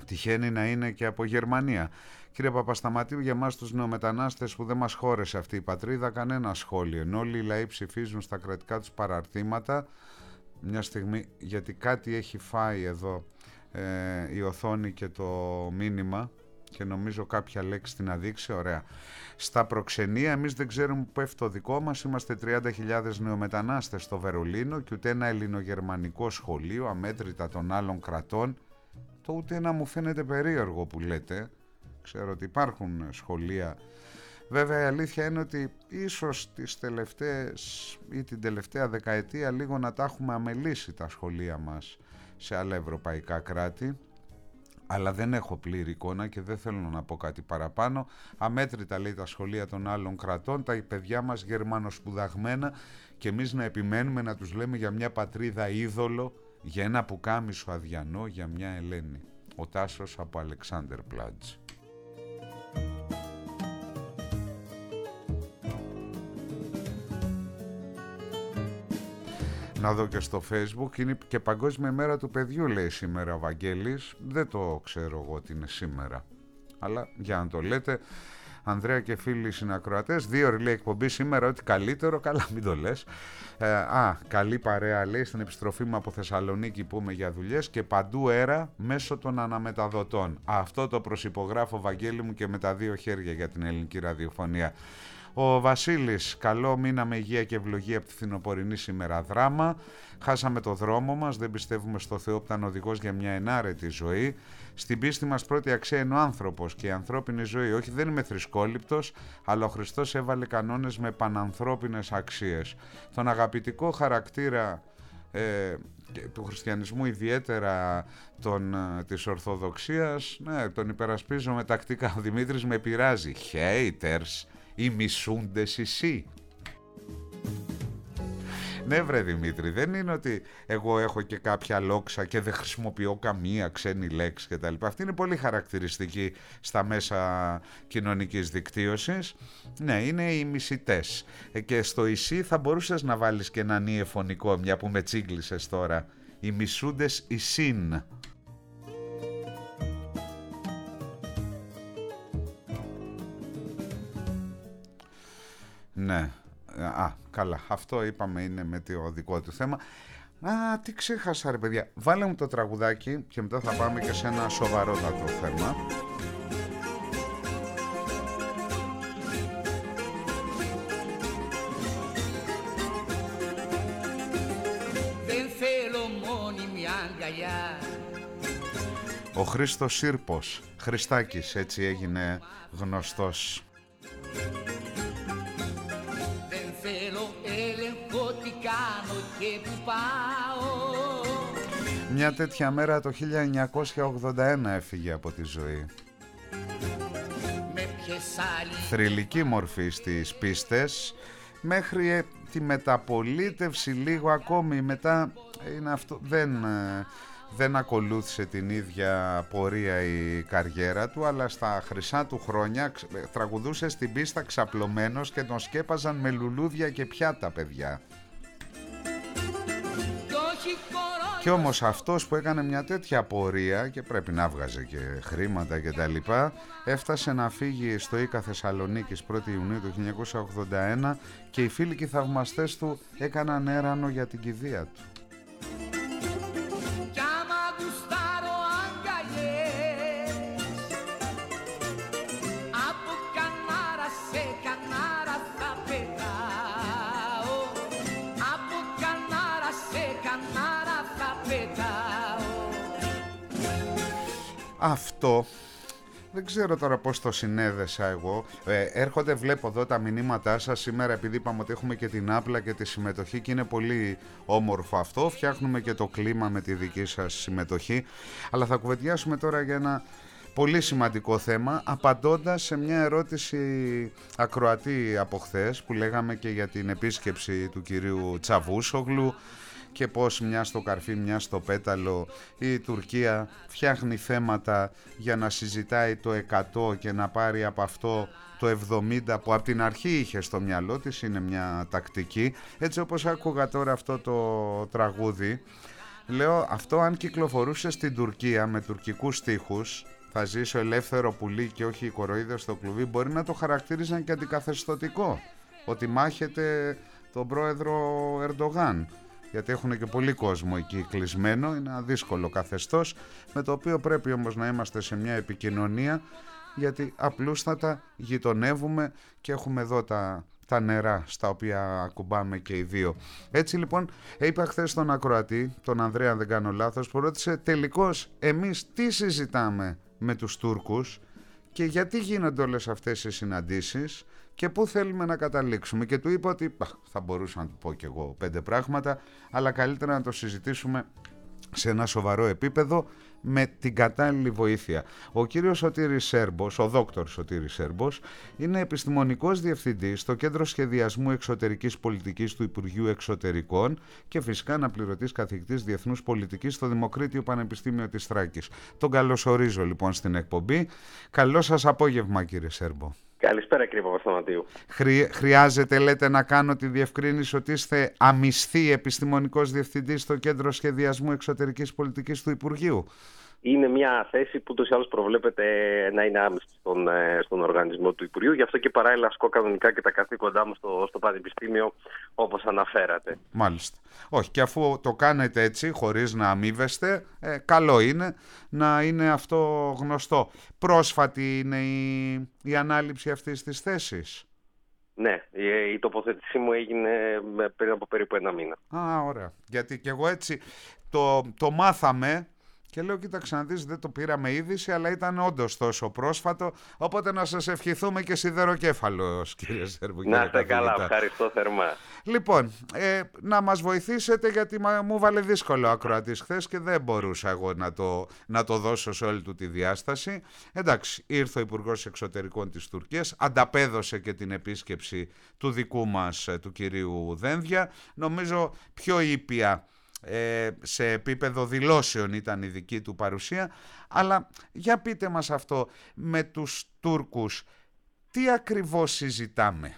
τυχαίνει να είναι και από Γερμανία. Κύριε Παπασταματίου, για εμάς τους νεομετανάστες που δεν μας χώρεσε αυτή η πατρίδα, κανένα σχόλιο. Ενώ όλοι οι λαοί ψηφίζουν στα κρατικά τους παραρτήματα, μια στιγμή, γιατί κάτι έχει φάει εδώ ε, η οθόνη και το μήνυμα και νομίζω κάποια λέξη την αδείξει, ωραία. Στα προξενία εμείς δεν ξέρουμε που πέφτει το δικό μας, είμαστε τριάντα χιλιάδες νεομετανάστες στο Βερολίνο και ούτε ένα ελληνογερμανικό σχολείο, αμέτρητα των άλλων κρατών. Το ούτε ένα μου φαίνεται περίεργο που λέτε. Ξέρω ότι υπάρχουν σχολεία. Βέβαια η αλήθεια είναι ότι ίσως τις τελευταίες ή την τελευταία δεκαετία λίγο να τα έχουμε αμελήσει τα σχολεία μας σε άλλα ευρωπαϊκά κράτη, αλλά δεν έχω πλήρη εικόνα και δεν θέλω να πω κάτι παραπάνω. Αμέτρητα λέει τα σχολεία των άλλων κρατών, τα παιδιά μας γερμανοσπουδαγμένα και εμείς να επιμένουμε να τους λέμε για μια πατρίδα είδωλο, για ένα πουκάμισο αδιανό, για μια Ελένη. Ο Τάσος από Αλεξάνδερ Πλάτζ. Να δω και στο Facebook, είναι και Παγκόσμια Μέρα του Παιδιού λέει σήμερα ο Βαγγέλης. Δεν το ξέρω εγώ ότι είναι σήμερα, αλλά για να το λέτε. Ανδρέα και φίλοι συνακροατές, δύο ώρες λέει εκπομπή σήμερα, ό,τι καλύτερο, καλά μην το λες. Ε, α, καλή παρέα λέει στην επιστροφή μου από Θεσσαλονίκη που είμαι για δουλειές και παντού αέρα μέσω των αναμεταδοτών. Αυτό το προσυπογράφω Βαγγέλη μου και με τα δύο χέρια για την ελληνική ραδιοφωνία. Ο Βασίλης, καλό μήνα με υγεία και ευλογία από τη φθινοπορεινή σήμερα δράμα. Χάσαμε το δρόμο μας, δεν πιστεύουμε στο Θεό που ήταν οδηγός για μια ενάρετη ζωή. Στην πίστη μας πρώτη αξία είναι ο άνθρωπος και η ανθρώπινη ζωή. Όχι, δεν είμαι θρησκόληπτος, αλλά ο Χριστός έβαλε κανόνες με πανανθρώπινες αξίες. Τον αγαπητικό χαρακτήρα ε, του χριστιανισμού, ιδιαίτερα τον, της Ορθοδοξίας, ναι, τον υπερασπίζομαι τακτικά. Ο Δημήτρης με πειράζει. Haters. Οι μισούντες εσύ. Ναι βρε Δημήτρη, δεν είναι ότι εγώ έχω και κάποια λόξα και δεν χρησιμοποιώ καμία ξένη λέξη κτλ. Αυτή είναι πολύ χαρακτηριστική στα μέσα κοινωνικής δικτύωσης. Ναι, είναι οι μισητές. Και στο «ισί» θα μπορούσες να βάλεις και έναν «ή» εφωνικό, μια που με τσίγκλισες τώρα. Οι μισούντες «ισίν». Ναι, α, καλά, αυτό είπαμε είναι με το δικό του θέμα. Α, τι ξέχασα ρε παιδιά, βάλε μου το τραγουδάκι και μετά θα πάμε και σε ένα σοβαρότατο θέμα. Δεν θέλω μόνιμη αγκαλιά. Ο Χρήστος Σύρπος, Χριστάκης, έτσι έγινε γνωστός. Μια τέτοια μέρα το χίλια εννιακόσια ογδόντα ένα έφυγε από τη ζωή. Θρυλική μορφή στις πίστες, μέχρι τη μεταπολίτευση λίγο ακόμη μετά είναι αυτό, δεν, δεν ακολούθησε την ίδια πορεία η καριέρα του, αλλά στα χρυσά του χρόνια τραγουδούσε στην πίστα ξαπλωμένος και τον σκέπαζαν με λουλούδια και πιάτα παιδιά. Και όμως αυτός που έκανε μια τέτοια πορεία και πρέπει να βγάζει και χρήματα και τα λοιπά, έφτασε να φύγει στο ΙΚΑ Θεσσαλονίκης πρώτη Ιουνίου του χίλια εννιακόσια ογδόντα ένα και οι φίλοι και οι θαυμαστές του έκαναν έρανο για την κηδεία του. Αυτό δεν ξέρω τώρα πώς το συνέδεσα εγώ. ε, Έρχονται, βλέπω εδώ τα μηνύματά σας σήμερα, επειδή είπαμε ότι έχουμε και την άπλα και τη συμμετοχή και είναι πολύ όμορφο αυτό. Φτιάχνουμε και το κλίμα με τη δική σας συμμετοχή. Αλλά θα κουβεντιάσουμε τώρα για ένα πολύ σημαντικό θέμα, απαντώντας σε μια ερώτηση ακροατή από χθες που λέγαμε και για την επίσκεψη του κυρίου Τσαβούσογλου και πως μια στο καρφί, μια στο πέταλο η Τουρκία φτιάχνει θέματα για να συζητάει το εκατό και να πάρει από αυτό το εβδομήντα που από την αρχή είχε στο μυαλό της. Είναι μια τακτική. Έτσι όπως άκουγα τώρα αυτό το τραγούδι, λέω αυτό αν κυκλοφορούσε στην Τουρκία με τουρκικούς στίχους, θα ζήσω ελεύθερο πουλί και όχι κοροϊδό στο κλουβί, μπορεί να το χαρακτήριζαν και αντικαθεστωτικό, ότι μάχεται τον πρόεδρο Ερντογάν, γιατί έχουν και πολύ κόσμο εκεί κλεισμένο, είναι ένα δύσκολο καθεστώς, με το οποίο πρέπει όμως να είμαστε σε μια επικοινωνία, γιατί απλούστατα γειτονεύουμε και έχουμε εδώ τα, τα νερά στα οποία ακουμπάμε και οι δύο. Έτσι λοιπόν, είπα χθες στον ακροατή, τον Ανδρέα αν δεν κάνω λάθος, που ρώτησε τελικώς εμείς τι συζητάμε με τους Τούρκους και γιατί γίνονται όλες αυτές οι συναντήσεις και πού θέλουμε να καταλήξουμε. Και του είπα ότι θα μπορούσα να του πω κι εγώ πέντε πράγματα, αλλά καλύτερα να το συζητήσουμε σε ένα σοβαρό επίπεδο με την κατάλληλη βοήθεια. Ο κύριος Σωτήρης Σέρμπος, ο δόκτωρ Σωτήρης Σέρμπος, είναι επιστημονικός διευθυντής στο Κέντρο Σχεδιασμού Εξωτερικής Πολιτικής του Υπουργείου Εξωτερικών και φυσικά αναπληρωτής καθηγητής Διεθνούς Πολιτικής στο Δημοκρίτιο Πανεπιστήμιο της Θράκης. Τον καλωσορίζω λοιπόν στην εκπομπή. Καλό σας απόγευμα, κύριε Σέρμπο. Καλησπέρα, κύριε Παπασταματίου. Χρει... Χρειάζεται, λέτε, να κάνω τη διευκρίνηση ότι είστε αμισθή επιστημονικός διευθυντής στο Κέντρο Σχεδιασμού Εξωτερικής Πολιτικής του Υπουργείου. Είναι μια θέση που ούτως ή άλλως προβλέπεται να είναι άμεστη στον, στον οργανισμό του Υπουργείου. Γι' αυτό και παράλληλα ασκώ κανονικά και τα καθήκοντά μου στο, στο Πανεπιστήμιο, όπως αναφέρατε. Μάλιστα. Όχι, και αφού το κάνετε έτσι, χωρίς να αμείβεστε, ε, καλό είναι να είναι αυτό γνωστό. Πρόσφατη είναι η, η ανάληψη αυτής της θέσης. Ναι, η, η τοποθέτησή μου έγινε πριν από περίπου ένα μήνα. Α, ωραία. Γιατί και εγώ έτσι το, το μάθαμε. Και λέω, κοίταξε να δεις, δεν το πήραμε είδηση, αλλά ήταν όντως τόσο πρόσφατο. Οπότε να σας ευχηθούμε και σιδεροκέφαλος, κύριε Σέρμπο. Να είστε καλά, ευχαριστώ θερμά. Λοιπόν, ε, να μας βοηθήσετε, γιατί μου βάλε δύσκολο ακροατής χθες και δεν μπορούσα εγώ να το, να το δώσω σε όλη του τη διάσταση. Εντάξει, ήρθε ο Υπουργός Εξωτερικών της Τουρκίας, ανταπέδωσε και την επίσκεψη του δικού μας, του κυρίου Δένδια. Νομίζω πιο ήπια. Ε, σε επίπεδο δηλώσεων ήταν η δική του παρουσία, αλλά για πείτε μας αυτό, με τους Τούρκους τι ακριβώς συζητάμε?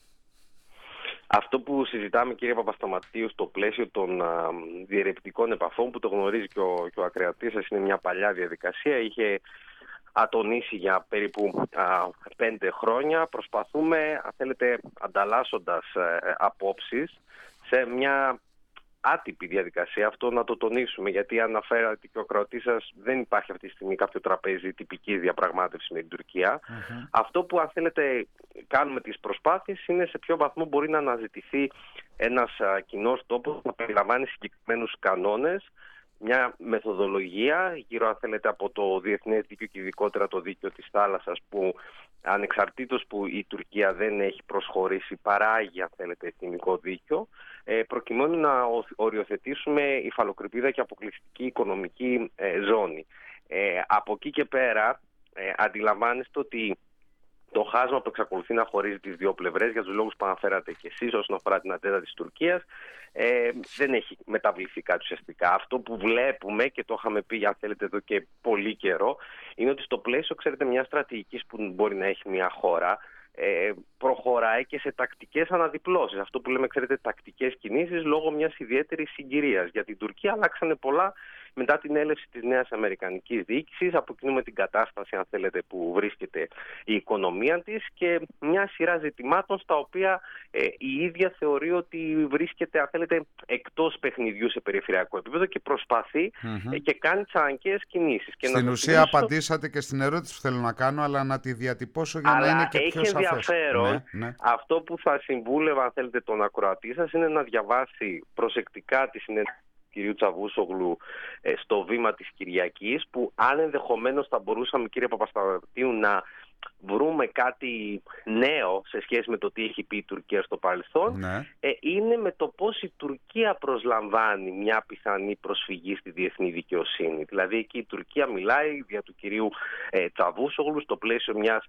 Αυτό που συζητάμε, κύριε Παπασταματίου, στο πλαίσιο των α, διερευνητικών επαφών, που το γνωρίζει και ο, και ο ακροατής σας, είναι μια παλιά διαδικασία, είχε ατονίσει για περίπου α, πέντε χρόνια. Προσπαθούμε, αν θέλετε, ανταλλάσσοντας ε, απόψεις σε μια άτυπη διαδικασία, αυτό να το τονίσουμε, γιατί αναφέρατε και ο ακροατής σας, δεν υπάρχει αυτή τη στιγμή κάποιο τραπέζι τυπική διαπραγμάτευση με την Τουρκία. Mm-hmm. Αυτό που, αν θέλετε, κάνουμε τις προσπάθειες είναι σε ποιο βαθμό μπορεί να αναζητηθεί ένας α, κοινός τόπος που να περιλαμβάνει συγκεκριμένους κανόνες, μια μεθοδολογία γύρω, αν θέλετε, από το διεθνές δίκαιο και ειδικότερα το δίκαιο της θάλασσας, που ανεξαρτήτως που η Τουρκία δεν έχει προσχωρήσει, παράγει, αν θέλετε, εθνικό δίκαιο, προκειμένου να οριοθετήσουμε υφαλοκρηπίδα και αποκλειστική οικονομική ζώνη. Ε, από εκεί και πέρα ε, αντιλαμβάνεστε ότι το χάσμα που εξακολουθεί να χωρίζει τις δύο πλευρές, για τους λόγους που αναφέρατε και εσείς όσον αφορά την ατζέντα της Τουρκίας, ε, δεν έχει μεταβληθεί κάτι ουσιαστικά. Αυτό που βλέπουμε, και το είχαμε πει, αν θέλετε, εδώ και πολύ καιρό, είναι ότι στο πλαίσιο, ξέρετε, μια στρατηγικής που μπορεί να έχει μια χώρα, ε, προχωράει και σε τακτικές αναδιπλώσεις. Αυτό που λέμε, ξέρετε, τακτικές κινήσεις λόγω μιας ιδιαίτερης συγκυρίας. Για την Τουρκία αλλάξανε πολλά μετά την έλευση της νέας αμερικανικής διοίκησης, αποκοινούμε την κατάσταση, αν θέλετε, που βρίσκεται η οικονομία της και μια σειρά ζητημάτων στα οποία ε, η ίδια θεωρεί ότι βρίσκεται, αν θέλετε, εκτός παιχνιδιού σε περιφερειακό επίπεδο και προσπαθεί mm-hmm. ε, και κάνει τις αναγκαίες κινήσεις. Και στην να ουσία θυμίσω... απαντήσατε και στην ερώτηση που θέλω να κάνω, αλλά να τη διατυπώσω για αλλά να είναι και πιο σαφές. Αλλά έχει ενδιαφέρον. Ναι, ναι. Αυτό που θα συμβούλευα, αν θέλετε, τον ακροατή σας είναι να διαβάσει προσεκτικά τη συνέντευξη κυρίου Τσαβούσογλου ε, στο βήμα της Κυριακής, που αν ενδεχομένως θα μπορούσαμε, κύριε Παπασταματίου, να βρούμε κάτι νέο σε σχέση με το τι έχει πει η Τουρκία στο παρελθόν, ναι. ε, είναι με το πώς η Τουρκία προσλαμβάνει μια πιθανή προσφυγή στη διεθνή δικαιοσύνη. Δηλαδή εκεί η Τουρκία μιλάει δια του κυρίου ε, Τσαβούσογλου στο πλαίσιο μιας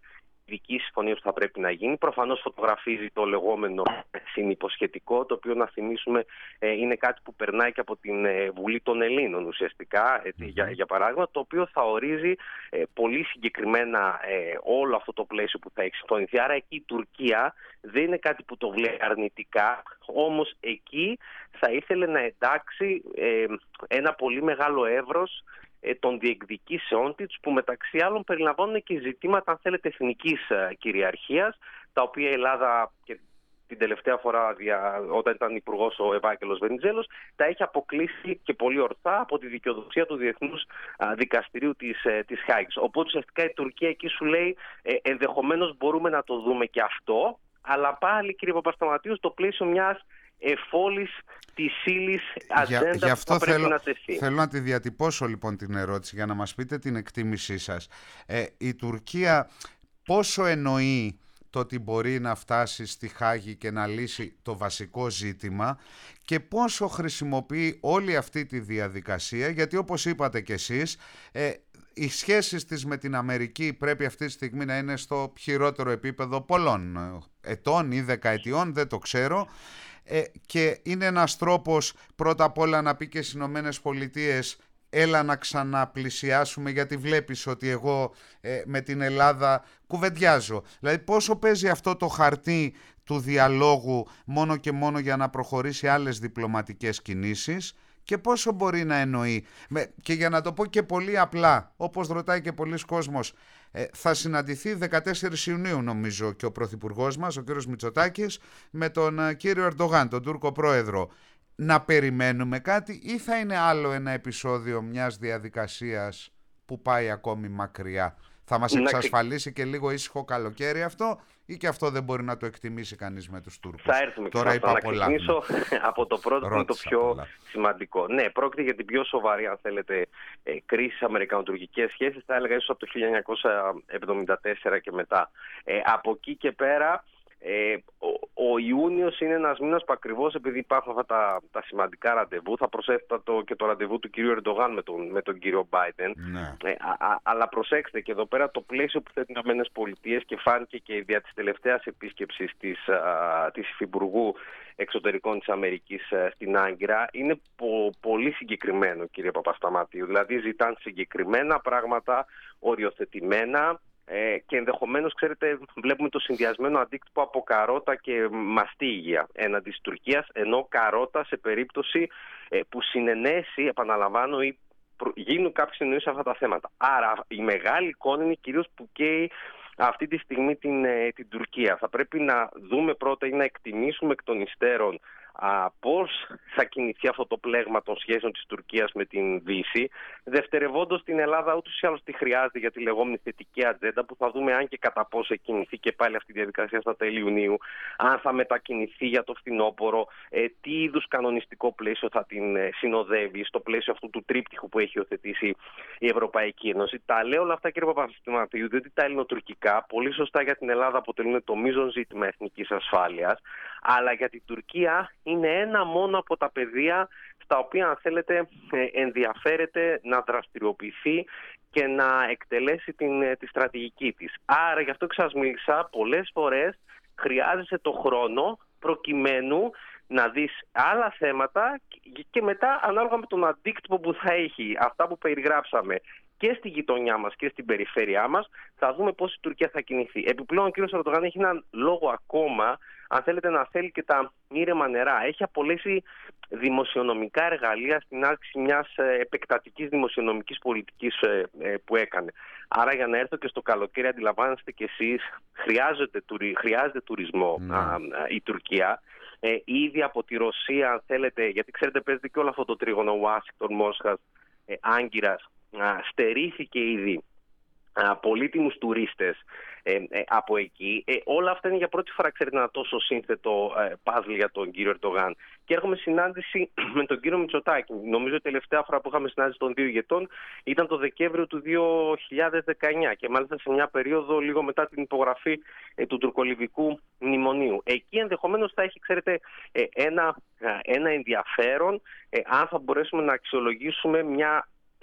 ειδική συμφωνία που θα πρέπει να γίνει. Προφανώς φωτογραφίζει το λεγόμενο συνυποσχετικό, το οποίο, να θυμίσουμε, είναι κάτι που περνάει και από την Βουλή των Ελλήνων ουσιαστικά, έτσι, mm-hmm. για, για παράδειγμα, το οποίο θα ορίζει ε, πολύ συγκεκριμένα ε, όλο αυτό το πλαίσιο που θα έχει συμφωνηθεί. Άρα εκεί η Τουρκία δεν είναι κάτι που το βλέπει αρνητικά, όμως εκεί θα ήθελε να εντάξει ε, ένα πολύ μεγάλο εύρος των διεκδικήσεών της, που μεταξύ άλλων περιλαμβάνουν και ζητήματα, αν θέλετε, εθνικής κυριαρχίας, τα οποία η Ελλάδα και την τελευταία φορά, όταν ήταν υπουργός ο Ευάγγελος Βενιζέλος, τα έχει αποκλείσει και πολύ ορθά από τη δικαιοδοσία του Διεθνούς Δικαστηρίου της, της Χάγης. Οπότε ουσιαστικά η Τουρκία εκεί σου λέει ε, ενδεχομένως μπορούμε να το δούμε και αυτό, αλλά πάλι, κύριε Παπασταματίου, στο πλαίσιο μιας εφόλης της ύλης ατζέντα που θα πρέπει θέλω, να τεθεί. Θέλω να τη διατυπώσω λοιπόν την ερώτηση για να μας πείτε την εκτίμησή σας. Ε, η Τουρκία πόσο εννοεί το ότι μπορεί να φτάσει στη Χάγη και να λύσει το βασικό ζήτημα και πόσο χρησιμοποιεί όλη αυτή τη διαδικασία, γιατί όπως είπατε κι εσείς, ε, οι σχέσεις της με την Αμερική πρέπει αυτή τη στιγμή να είναι στο χειρότερο επίπεδο πολλών ετών ή δεκαετιών, δεν το ξέρω, ε, και είναι ένας τρόπος πρώτα απ' όλα να πει και στις Ηνωμένες Πολιτείες έλα να ξαναπλησιάσουμε, γιατί βλέπεις ότι εγώ ε, με την Ελλάδα κουβεντιάζω. Δηλαδή πόσο παίζει αυτό το χαρτί του διαλόγου μόνο και μόνο για να προχωρήσει άλλες διπλωματικές κινήσεις και πόσο μπορεί να εννοεί. Και για να το πω και πολύ απλά, όπως ρωτάει και πολλοί κόσμος, ε, θα συναντηθεί δεκατέσσερις Ιουνίου νομίζω και ο Πρωθυπουργός μας, ο κύριος Μητσοτάκης, με τον ε, κύριο Ερντογάν, τον Τούρκο Πρόεδρο. Να περιμένουμε κάτι ή θα είναι άλλο ένα επεισόδιο μιας διαδικασίας που πάει ακόμη μακριά? Θα μας εξασφαλίσει και λίγο ήσυχο καλοκαίρι αυτό ή και αυτό δεν μπορεί να το εκτιμήσει κανείς με τους Τούρκους? Θα έρθουμε Τώρα και θα ξεκινήσω από το πρώτο που είναι το πιο πολλά. σημαντικό. Ναι, πρόκειται για την πιο σοβαρή, αν θέλετε, κρίση αμερικανοτουρκικές σχέσεις, θα έλεγα ίσως από το χίλια εννιακόσια εβδομήντα τέσσερα και μετά. Ε, από εκεί και πέρα, Ε, ο, ο Ιούνιος είναι ένας μήνας που ακριβώς επειδή υπάρχουν αυτά τα, τα σημαντικά ραντεβού, θα προσέθετα το, και το ραντεβού του κυρίου Ερντογάν με τον, με τον κύριο Μπάιντεν. Ναι. Ε, α, α, αλλά προσέξτε και εδώ πέρα το πλαίσιο που θέτουν οι Ηνωμένες Πολιτείες και φάνηκε και δια της τελευταίας επίσκεψης της, α, της Υφυπουργού Εξωτερικών της Αμερικής α, στην Άγκυρα είναι πο, πολύ συγκεκριμένο, κύριε Παπασταματίου. Δηλαδή ζητάνε συγκεκριμένα πράγματα, οριοθετημένα. Ε, και ενδεχομένως, ξέρετε, βλέπουμε το συνδυασμένο αντίκτυπο από καρότα και μαστίγια έναντι της Τουρκίας, ενώ καρότα σε περίπτωση ε, που συνενέσει, επαναλαμβάνω, ή προ... γίνουν κάποιες συνεννοήσεις σε αυτά τα θέματα. Άρα η μεγάλη εικόνα είναι κυρίως που καίει αυτή τη στιγμή την, ε, την Τουρκία. Θα πρέπει να δούμε πρώτα ή να εκτιμήσουμε εκ των υστέρων α, πώς θα κινηθεί αυτό το πλέγμα των σχέσεων της Τουρκίας με την Δύση. Δευτερευόντως, την Ελλάδα ούτως ή άλλως τη χρειάζεται για τη λεγόμενη θετική ατζέντα, που θα δούμε αν και κατά πόσο κινηθεί και πάλι αυτή η διαδικασία στα τέλη Ιουνίου, αν θα μετακινηθεί για το φθινόπωρο, ε, τι είδους κανονιστικό πλαίσιο θα την ε, συνοδεύει στο πλαίσιο αυτού του τρίπτυχου που έχει υιοθετήσει η Ευρωπαϊκή Ένωση. Τα λέω όλα αυτά, κύριε Παπασταματίου, διότι τα ελληνοτουρκικά πολύ σωστά για την Ελλάδα αποτελούν το μείζον ζήτημα εθνικής ασφάλειας, αλλά για την Τουρκία είναι ένα μόνο από τα πεδία στα οποία, αν θέλετε, ενδιαφέρεται να δραστηριοποιηθεί και να εκτελέσει την, τη στρατηγική της. Άρα, γι' αυτό και σας μίλησα, πολλές φορές χρειάζεσαι το χρόνο προκειμένου να δεις άλλα θέματα και μετά, ανάλογα με τον αντίκτυπο που θα έχει αυτά που περιγράψαμε και στη γειτονιά μας και στην περιφέρειά μας, θα δούμε πώς η Τουρκία θα κινηθεί. Επιπλέον, ο κ. Ερντογάν έχει έναν λόγο ακόμα, αν θέλετε, να θέλει και τα ήρεμα νερά. Έχει απολέσει δημοσιονομικά εργαλεία στην άσκηση μιας επεκτατικής δημοσιονομικής πολιτικής που έκανε. Άρα, για να έρθω και στο καλοκαίρι, αντιλαμβάνεστε κι εσείς, χρειάζεται, χρειάζεται τουρισμό mm. α, α, η Τουρκία. Ε, ήδη από τη Ρωσία, αν θέλετε, γιατί ξέρετε παίζεται και όλο αυτό το τρίγωνο Ουάσιγκτον, Μόσχας, ε, Άγκυρας, στερήθηκε ήδη α, πολύτιμους τουρίστες ε, ε, από εκεί. Ε, όλα αυτά είναι για πρώτη φορά, ξέρετε, ένα τόσο σύνθετο ε, παζλ για τον κύριο Ερντογάν. Και έχουμε συνάντηση με τον κύριο Μητσοτάκη. Νομίζω η τελευταία φορά που είχαμε συνάντηση των δύο ηγετών ήταν το Δεκέμβριο του δύο χιλιάδες δεκαεννιά και μάλιστα σε μια περίοδο λίγο μετά την υπογραφή ε, του τουρκολιβικού μνημονίου. Εκεί ενδεχομένως θα έχει, ξέρετε, ε, ένα, ένα ενδιαφέρον ε, αν θα μπορέσουμε να αξιολογήσουμε μια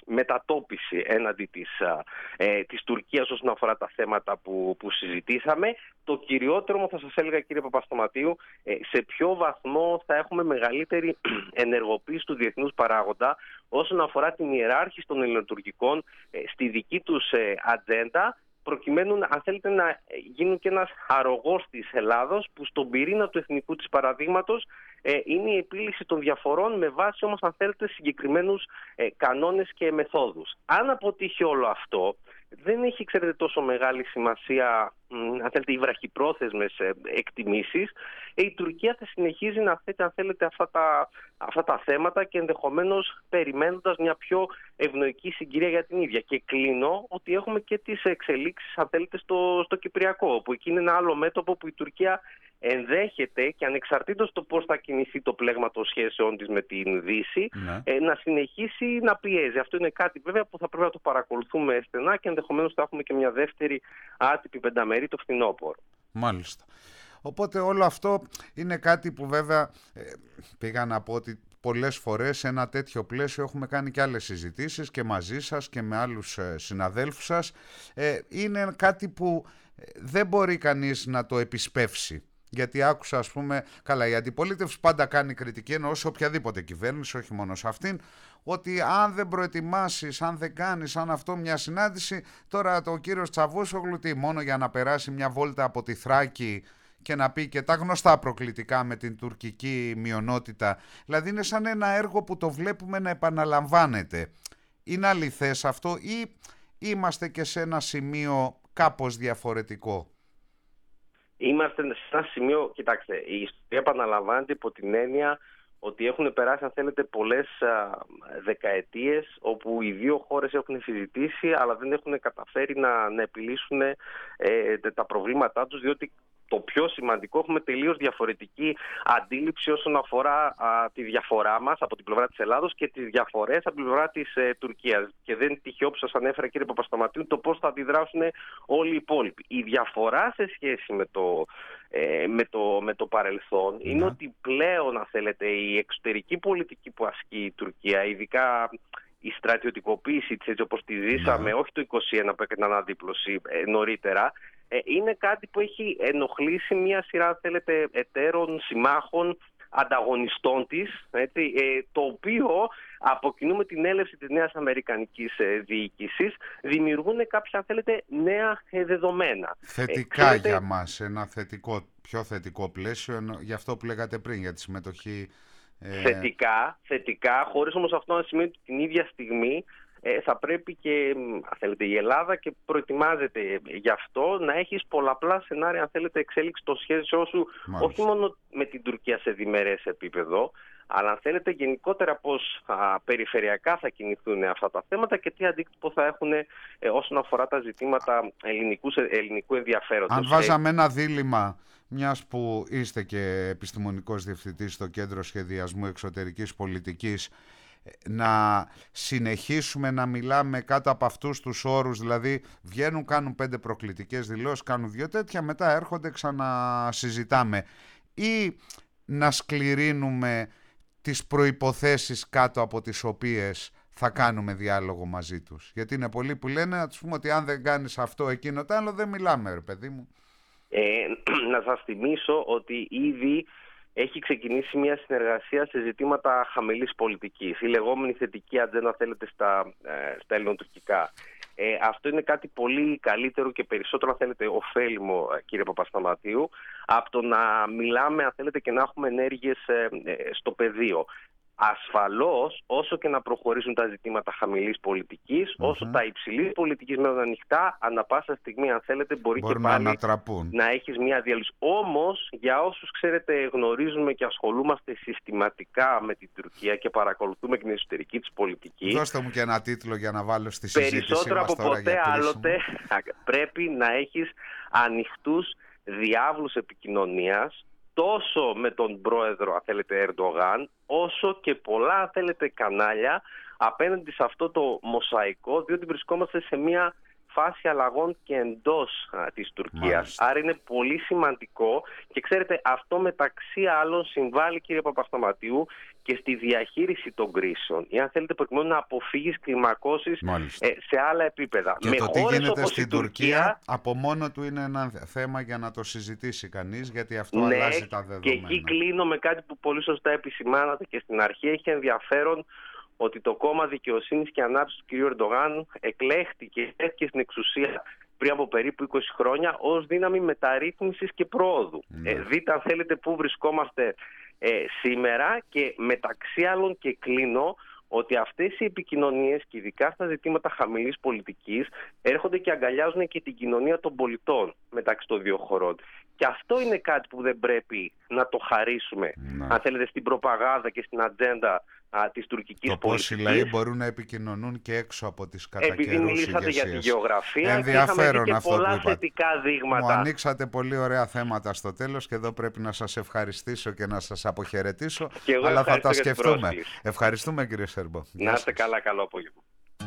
μετατόπιση έναντι της, ε, της Τουρκίας όσον αφορά τα θέματα που, που συζητήσαμε. Το κυριότερο μου θα σας έλεγα, κύριε Παπασταματίου, ε, σε ποιο βαθμό θα έχουμε μεγαλύτερη ενεργοποίηση του διεθνούς παράγοντα όσον αφορά την ιεράρχηση των ελληνοτουρκικών ε, στη δική τους ε, ατζέντα, προκειμένου, αν θέλετε, να γίνουν και ένας αρρωγός της Ελλάδος, που στον πυρήνα του εθνικού της παραδείγματος ε, είναι η επίλυση των διαφορών, με βάση όμως, αν θέλετε, συγκεκριμένους ε, κανόνες και μεθόδους. Αν αποτύχει όλο αυτό, δεν έχει, ξέρετε, τόσο μεγάλη σημασία, αν θέλετε, οι βραχυπρόθεσμες ε, εκτιμήσεις. Ε, η Τουρκία θα συνεχίζει να θέτει, αν θέλετε, αυτά τα, αυτά τα θέματα και ενδεχομένως περιμένοντας μια πιο ευνοϊκή συγκυρία για την ίδια. Και κλείνω ότι έχουμε και τις εξελίξεις, αν θέλετε, στο, στο Κυπριακό, όπου εκεί είναι ένα άλλο μέτωπο που η Τουρκία ενδέχεται, και ανεξαρτήτως το πώς θα κινηθεί το πλέγμα των σχέσεων της με την Δύση, ναι. ε, να συνεχίσει να πιέζει. Αυτό είναι κάτι βέβαια που θα πρέπει να το παρακολουθούμε στενά και ενδεχομένως θα έχουμε και μια δεύτερη άτυπη πενταμερή το φθινόπωρο. Μάλιστα. Οπότε όλο αυτό είναι κάτι που βέβαια ε, πήγα να πω ότι πολλές φορές σε ένα τέτοιο πλαίσιο έχουμε κάνει και άλλες συζητήσεις και μαζί σας και με άλλους ε, συναδέλφους σας. Ε, είναι κάτι που δεν μπορεί κανείς να το επισπεύσει. Γιατί άκουσα, ας πούμε, καλά, η αντιπολίτευση πάντα κάνει κριτική, εννοώ σε οποιαδήποτε κυβέρνηση, όχι μόνο σε αυτήν, ότι αν δεν προετοιμάσεις, αν δεν κάνεις, αν αυτό μια συνάντηση, τώρα το κύριος Τσαβούσογλου τι, μόνο για να περάσει μια βόλτα από τη Θράκη και να πει και τα γνωστά προκλητικά με την τουρκική μειονότητα. Δηλαδή είναι σαν ένα έργο που το βλέπουμε να επαναλαμβάνεται. Είναι αληθές αυτό ή είμαστε και σε ένα σημείο κάπως διαφορετικό? Είμαστε σε ένα σημείο, κοιτάξτε, η ιστορία επαναλαμβάνεται υπό την έννοια ότι έχουν περάσει, αν θέλετε, πολλές α, δεκαετίες όπου οι δύο χώρες έχουν συζητήσει αλλά δεν έχουν καταφέρει να, να επιλύσουν ε, τα προβλήματά τους, διότι το πιο σημαντικό, έχουμε τελείως διαφορετική αντίληψη όσον αφορά α, τη διαφορά μας από την πλευρά της Ελλάδος και τις διαφορές από την πλευρά της ε, Τουρκίας. Και δεν τυχαίο που σας ανέφερα, κύριε Παπασταματίου, το πώς θα αντιδράσουν όλοι οι υπόλοιποι. Η διαφορά σε σχέση με το, ε, με το, με το παρελθόν είναι ότι πλέον, αν θέλετε, η εξωτερική πολιτική που ασκεί η Τουρκία, ειδικά η στρατιωτικοποίηση της, έτσι όπως τη ζήσαμε, όχι το είκοσι ένα που έκανε αναδίπλωση ε, νωρίτερα, ε, είναι κάτι που έχει ενοχλήσει μια σειρά, αν θέλετε, εταίρων, συμμάχων, ανταγωνιστών της, έτσι, ε, το οποίο από κοινού με την έλευση της νέας αμερικανικής ε, διοίκησης δημιουργούν κάποια, αν θέλετε, νέα ε, δεδομένα. Θετικά ε, ξέρετε, για μας, ένα θετικό, πιο θετικό πλαίσιο, γι' αυτό που λέγατε πριν, για τη συμμετοχή. Ε... Θετικά, θετικά, χωρίς όμως αυτό να σημαίνει ότι την ίδια στιγμή ε, θα πρέπει και, αν θέλετε, η Ελλάδα, και προετοιμάζεται γι' αυτό, να έχεις πολλαπλά σενάρια, αν θέλετε, εξέλιξη των σχέσεων σου, όχι μόνο με την Τουρκία σε διμερές επίπεδο, αλλά αν θέλετε γενικότερα πώς α, περιφερειακά θα κινηθούν αυτά τα θέματα και τι αντίκτυπο θα έχουν ε, όσον αφορά τα ζητήματα ελληνικού, ελληνικού ενδιαφέροντος. Αν βάζαμε ένα δίλημμα, μιας που είστε και επιστημονικός διευθυντής στο Κέντρο Σχεδιασμού Εξωτερικής Πολιτικής, να συνεχίσουμε να μιλάμε κάτω από αυτούς τους όρους, δηλαδή βγαίνουν, κάνουν πέντε προκλητικές δηλώσεις, κάνουν δύο τέτοια, μετά έρχονται, ξανασυζητάμε, ή να σκληρύνουμε τις προϋποθέσεις κάτω από τις οποίες θα κάνουμε διάλογο μαζί τους? Γιατί είναι πολλοί που λένε, να τους πούμε ότι αν δεν κάνεις αυτό, εκείνο, το άλλο, δεν μιλάμε, ρε παιδί μου. Ε, να σας θυμίσω ότι ήδη έχει ξεκινήσει μια συνεργασία σε ζητήματα χαμηλής πολιτικής, η λεγόμενη θετική ατζέντα, θέλετε, στα, στα ελληνοτουρκικά. Ε, αυτό είναι κάτι πολύ καλύτερο και περισσότερο, αν θέλετε, ωφέλιμο, κύριε Παπασταματίου, από το να μιλάμε, αν θέλετε, και να έχουμε ενέργειες ε, ε, στο πεδίο. Ασφαλώς, όσο και να προχωρήσουν τα ζητήματα χαμηλής πολιτικής, mm-hmm. όσο τα υψηλής πολιτικής μένουν ανοιχτά, ανά πάσα στιγμή, αν θέλετε, μπορεί Μπορούν και πάλι να, να έχεις μια διάλυση. Όμως, για όσους, ξέρετε, γνωρίζουμε και ασχολούμαστε συστηματικά με την Τουρκία και παρακολουθούμε και την εσωτερική της πολιτική, δώστε μου και ένα τίτλο για να βάλω στη συζήτηση. Περισσότερο από ποτέ άλλοτε πρέπει να έχεις ανοιχτούς διάβλους επικοινωνίας, τόσο με τον πρόεδρο, αν θέλετε, Ερντογάν, όσο και πολλά, αν θέλετε, κανάλια απέναντι σε αυτό το μοσαϊκό, διότι βρισκόμαστε σε μια φάση αλλαγών και εντός α, της Τουρκίας. Μάλιστα. Άρα είναι πολύ σημαντικό και ξέρετε, αυτό μεταξύ άλλων συμβάλλει, κύριε Παπασταματίου, και στη διαχείριση των κρίσεων. Ή αν θέλετε, προκειμένου να αποφύγεις κλιμακώσεις ε, σε άλλα επίπεδα. Και με το τι γίνεται όπως στην Τουρκία, Τουρκία από μόνο του είναι ένα θέμα για να το συζητήσει κανείς, γιατί αυτό ναι, αλλάζει τα δεδομένα. Και εκεί κλείνω με κάτι που πολύ σωστά επισημάνατε και στην αρχή. Έχει ενδιαφέρον ότι το κόμμα Δικαιοσύνης και Ανάπτυξης του κ. Ερντογάν εκλέχτηκε και στην εξουσία πριν από περίπου είκοσι χρόνια ως δύναμη μεταρρύθμισης και πρόοδου. Ναι. Ε, δείτε αν θέλετε πού βρισκόμαστε ε, σήμερα, και μεταξύ άλλων, και κλείνω, ότι αυτές οι επικοινωνίες, και ειδικά στα ζητήματα χαμηλής πολιτικής, έρχονται και αγκαλιάζουν και την κοινωνία των πολιτών μεταξύ των δύο χωρών. Και αυτό είναι κάτι που δεν πρέπει να το χαρίσουμε, ναι. αν θέλετε, στην προπαγάνδα και στην ατζέντα α, της τουρκικής το πολιτικής. Το πώς οι λαοί μπορούν να επικοινωνούν και έξω από τις κατά καιρούς Επειδή μιλήσατε ηγεσίες. για τη γεωγραφία, ενδιαφέρον και αυτό πολλά που είπατε. θετικά δείγματα. Μου ανοίξατε πολύ ωραία θέματα στο τέλος και εδώ πρέπει να σας ευχαριστήσω και να σας αποχαιρετήσω, αλλά θα τα σκεφτούμε. Ευχαριστούμε, κύριε Σέρμπο. Να είστε καλά, καλό απόγευμα.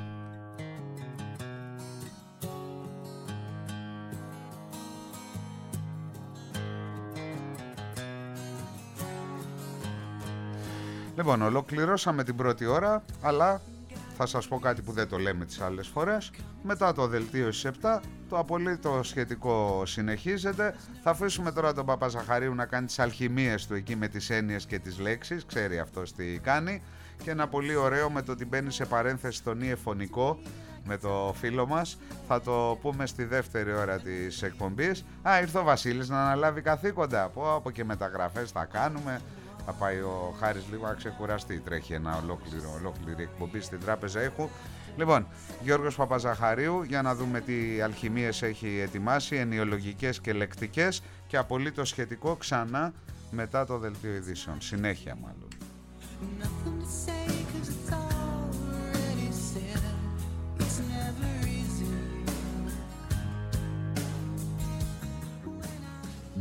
Λοιπόν, ολοκληρώσαμε την πρώτη ώρα, αλλά θα σας πω κάτι που δεν το λέμε τις άλλες φορές. Μετά το δελτίο στις επτά, το απολύτως σχετικό συνεχίζεται. Θα αφήσουμε τώρα τον Παπαζαχαρίου να κάνει τις αλχημίες του εκεί με τις έννοιες και τις λέξεις, ξέρει αυτός τι κάνει. Και ένα πολύ ωραίο με το ότι μπαίνει σε παρένθεση τον ιεφωνικό με το φίλο μας. Θα το πούμε στη δεύτερη ώρα της εκπομπής. Α, ήρθε ο Βασίλης να αναλάβει καθήκοντα. Πω, από και μεταγραφές θα κάνουμε. Θα πάει ο Χάρης λίγο να ξεκουραστεί. Τρέχει ένα ολόκληρο, ολόκληρη εκπομπή στην Τράπεζα Ήχου. Λοιπόν, Γιώργος Παπαζαχαρίου, για να δούμε τι αλχημίες έχει ετοιμάσει, ενιολογικές και λεκτικές, και απολύτως σχετικό ξανά μετά το δελτίο ειδήσεων. Συνέχεια μάλλον.